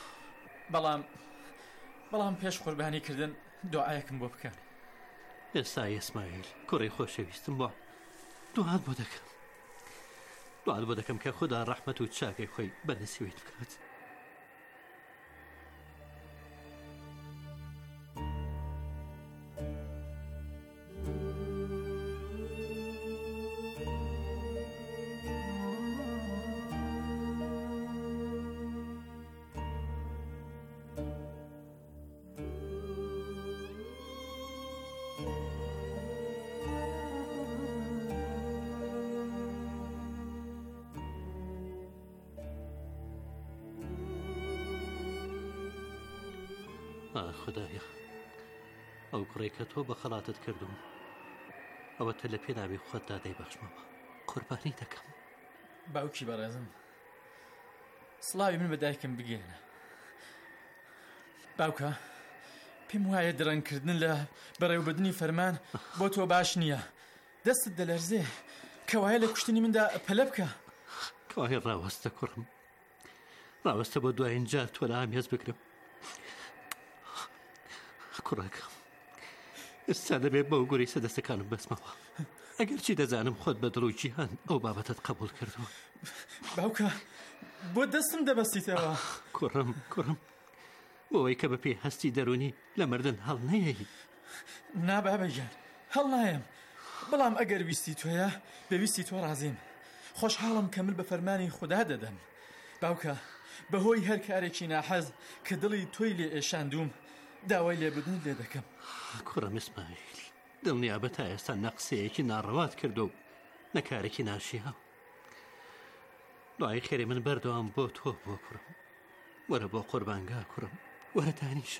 بەڵام پێش قوربانی کردن دوعایەکم بۆ بکەن. ئێستا ئیسماعیل کوڕی خۆشەویستم، بۆ دوعات بۆ دەکەم کە خوددا ڕەحمەت و چاکەی خۆی بەنسیبێت بکات. خدایە، ئەو کوڕێ کە تۆ بە خەڵاتت کردوم، ئەوەتە لە پێناوی خۆتدا دەیبەخشمەوە. قوربانی دەکەم. باوکی بەڕێزم، سڵاوی من بە دایکم بگێنە. باوکە، پێم وایە درەنگکردن لە بەڕێوەبردننی فەرمان بۆ تۆ باش نییە. دەستت دەلەرزێ، کەوایە لە کوشتنی مندا پەلە بکە. کەوایە ڕاوەستە کوڕم، ڕاوەستە بۆ دوایین جار تۆ لە ئامیێز بگرم. کوڕەکەم، ئێستا دەبێت بەو گوری سەدەستەکانم بەسمەوە. ئەگەر چی دەزانم خۆت بە دڵ و جیهان ئەو بابەتت قبول کردووە. باوکە، بۆ دەستم دەبەستیتەوە. کوڕم، بۆەوەی کە بە پێی هەستی دەرونی لە مردن هەڵ نەیەی. نابابەگیان، هەڵ نایم. بەڵام ئەگەر ویستی تۆیە، بەویستی تۆ ڕازیم. خۆشحاڵم کە من بە فەرمانی خوددا دەدەم. باوکە، بەهۆی هەر کارێکی ناحەز کە دڵی تۆی لێ ئێشاندوم، داوای لێبوردن لێ دەکەم. کوڕم ئیسماعیل، دڵنیابە تا ئێستا نەقسەیەکی ناڕەوات کردو و نەکارێکی ناشیە. دوای خێری من بەردەوام بۆ تۆ بۆ کوڕم. وەرە بۆ قوربانگا کوڕم، وەرە دانیش.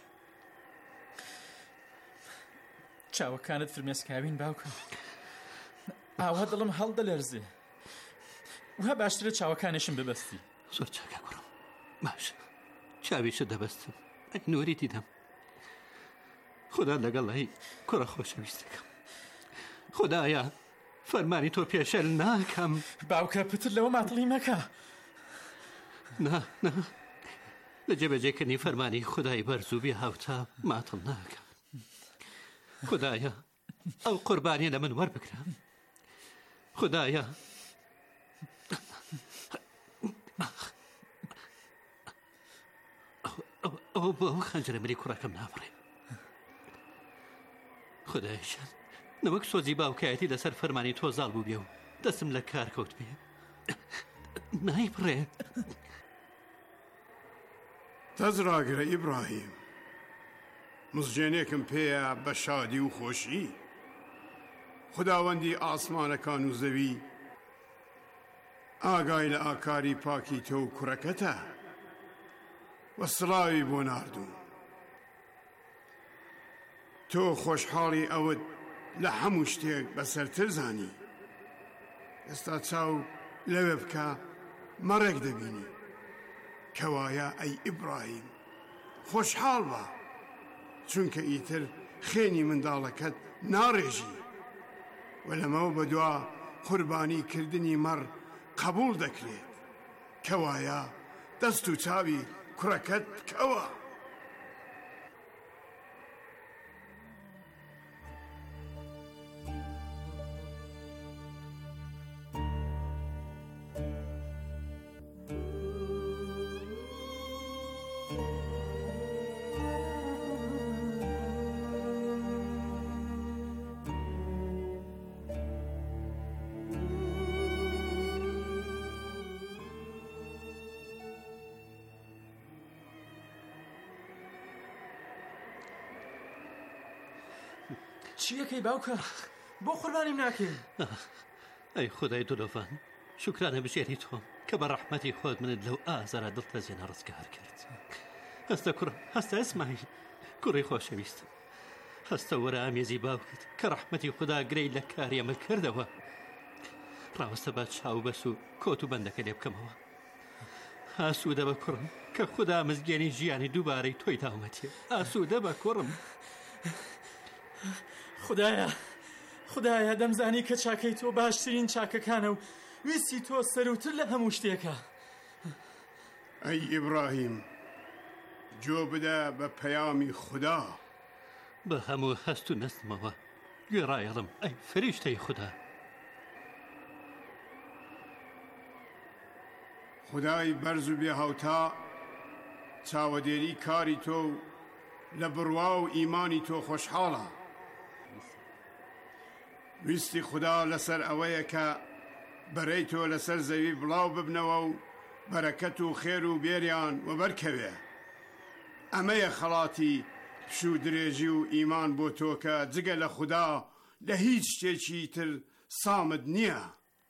چاوەکانت فرمێسکاوین باوکە، ئاوا دڵم هەڵدەلەرزێ. وها باشترە چاوەکانیشم ببەستی. زۆر چاکە کوڕم. باش چاویشە دەبەستم ئەی نوری دیدەم. خدا لەگەڵی کوڕە خۆشەویستەکەم. خدایە فەرمانی تۆ پێشەل ناکەم. باوکە پتر لەوە ماتڵی مەکە. نا لە جێبەجێکردنی فەرمانی خدای بەرزوو بێ هاوتا ماتڵ ناکەم. خدایە ئەو قوربانیە لە من وەربگرە. خدایە ئەو بۆ ئەو خەنجرە مری کوڕەکەم نابڕێ. خدایشان نەوەک سۆزی باوکایەتی لەسەر فەرمانی تۆ زاڵ بوو بێ و دەستم لە کار کەوت بێ. نایبڕێ. تەزراگرە ئیبراهیم، مزجێنێکم پێیە بە شادی و خۆشی. خداوەندی ئاسمانەکان و زەوی ئاگای لە ئاکاری پاکی تۆ و کوڕەکەتە وە سڵاوی بۆ ناردوو. تۆ خۆشحاڵی ئەوت لە هەموو شتێک بەسەرتر زانی. ئێستا چاو لەوێ بکە مەڕێک دەبینی کەوایە ئەی ئیبراهیم خۆشحاڵ بە، چونکە ئیتر خێنی منداڵەکەت ناڕێژی و لەمەوە بەدوا قوربانی کردنی مەڕ قبول دەکرێت. کەوایە دەست و چاوی کوڕەکەت بکەوە. چیەکەی باوکە؟ بۆ قوربانیم ناکەی؟ ئەی خدای دولۆڤان، شکرانە بژێری تۆم کە بە ڕەحمەتی خۆت منت لەو ئازارە دڵتەزیێنە ڕزگار کرد. هەستە کوڕم، هەستە ئەسماعیل کوڕی خۆشەویستم، هەستە وەرە ئامێزی باوکت کە ڕەحمەتی خدا گرەی لە کاری ئەمە کردەوە. ڕاوەستە بە چاو بەس و کۆت و بەندەکە لێ بکەمەوە. ئاسوودە بە کوڕم کە خدا مزگێنی ژیانی دووبارەی تۆی داومەتێ. ئاسوودە بە کوڕم. خدایە دەمزانی کە چاکەی تۆ باشترین چاکەکانە و ویستی تۆ سەروتر لە هەموو شتێکە. ئەی ئیبراهیم، جۆ بدە بە پەیامی خدا. بە هەموو هەست و نەستمەوە گوێڕایەڵم ئەی فریشتەی خدا. خدای بەرز و بێ هاوتا چاوەدێری کاری تۆ لە بڕوا و ئیمانی تۆ خۆشحاڵە. ویستی خدا لەسەر ئەوەیە کە بەرەی تۆ لەسەر زەوی بڵاو ببنەوە و بەرەکەت و خێر و بێریان وەبەرکەوێ. ئەمەیە خەڵاتی پش و درێژی و ئیمان بۆ تۆ کە جگە لە خدا لە هیچ شتێکی تر سامد نییە.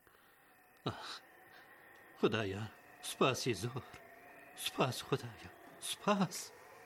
خدایە سپاسی زۆر، سپاس خدایە، سپاس.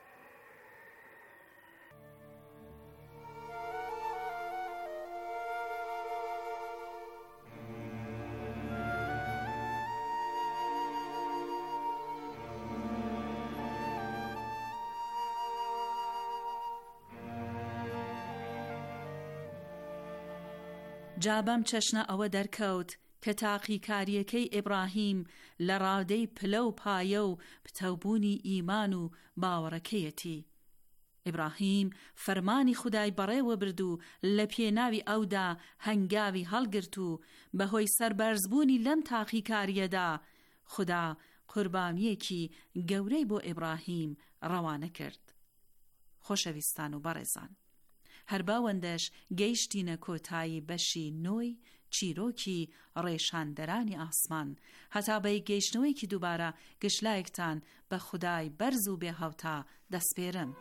جابەم چەشنە ئەوە دەرکەوت کە تاقیکاریەکەی ئیبراهیم لە ڕاودەی پلە و پایە و پتەوبوونی ئیمان و باوەڕەکەیەتی. ئیبراهیم فەرمانی خودای بەڕێوە برد و لە پێناوی ئەودا هەنگاوی هەڵگرت و بەهۆی سەربەرزبوونی لەم تاقیکاریەدا خدا قوربانیەکی گەورەی بۆ ئیبراهیم ڕەوانە کرد. خۆشەویستان و بەڕێزان، هەر باوەندەش گەیشتینە کۆتایی بەشی نۆی چیرۆکی ڕێشاندەرانی ئاسمان، هەتا بە گەیشتنەوەیکی دووبارە گشتلایەکتان بە خودای بەرز و بێ هاوتا دەسپێرم.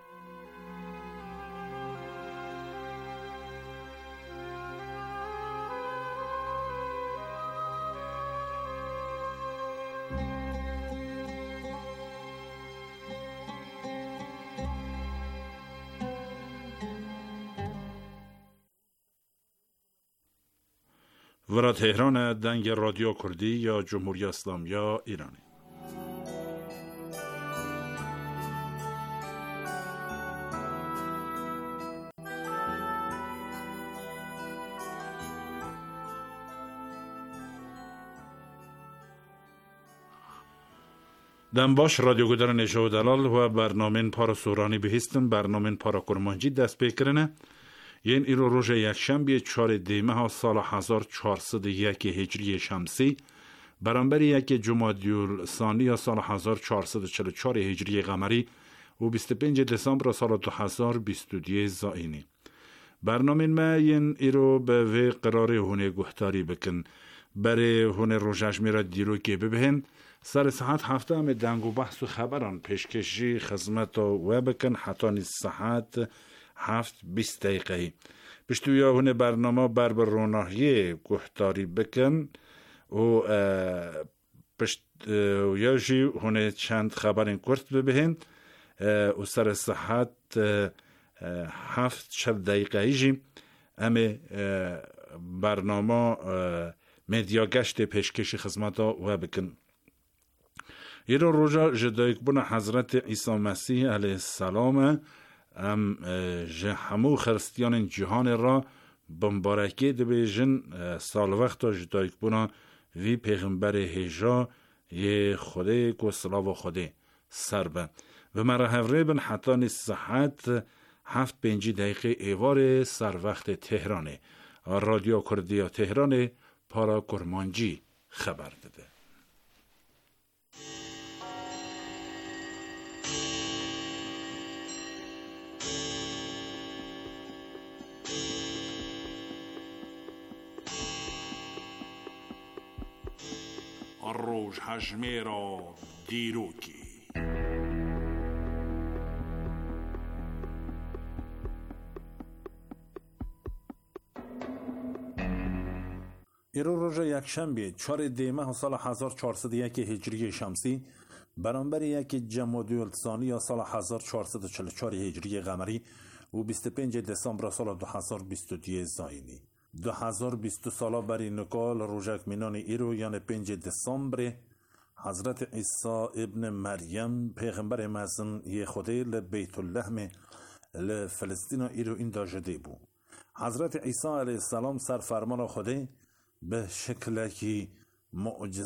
ورا تهران دنگ رادیو کردی یا جمهوری اسلامی یا ایرانی. دنباش رادیو گودر نشو دلال و برنامه پارا سورانی بهستن برنامه پارا کرمانجی دست بکرنه ین ایرو روز یکشنبه 4 دیمه سال 1401 هجری شمسی برانبر یک جمادی الثانی سال 1444 هجری قمری و 25 دسامبر سال 2022 زائینی. برنامه ما ین ایرو به وی قرار هونه گفتاری بکن برای هونه روزش میرا دیرو که ببهن سر ساعت هفته هم دنگ و بحث و خبران پیشکشی خدمت و بکن حتی نیز ساعت 7:20 دقیقه بشتویا هونه برنامه بر روناهی گفتاری بکن و یا جی هونه چند خبرین کرد ببهن و سر ساعت 7:40 دقیقه جی همه برنامه مدیا گشت پیشکشی خدمت و بکن. ایرو روزا جدایک بنا حضرت عیسی مسیح علیه السلام ام همو خرستیان جهان را بمبارکی دبی جن سال وقت جدایک بنا وی پیغمبر هجا یه خوده کو سلاو خوده سربه و مرحوره بن حتی نیست ساعت 7:05 دقیقه ایوار سر وقت تهرانه رادیو کردیا تهرانه پارا کرمانجی خبر داده. الروج هجميرا ديروكي ایرو روز یکشنبه 4 دیمه سال 1401 هجری شمسی برانبر یک جمادی الثانی سال 1444 هجری قمری و 25 دسامبر سال 2022 زائینی 2020 سالا بری نکال روزک مینان ایرو یعنی 5 دسامبر حضرت عیسی ابن مریم پیغمبر مزن یه خوده لبیت اللحم لفلسطین ایرو این داجده بو. حضرت عیسی علیه السلام سر فرمان خوده به شکلی معجزه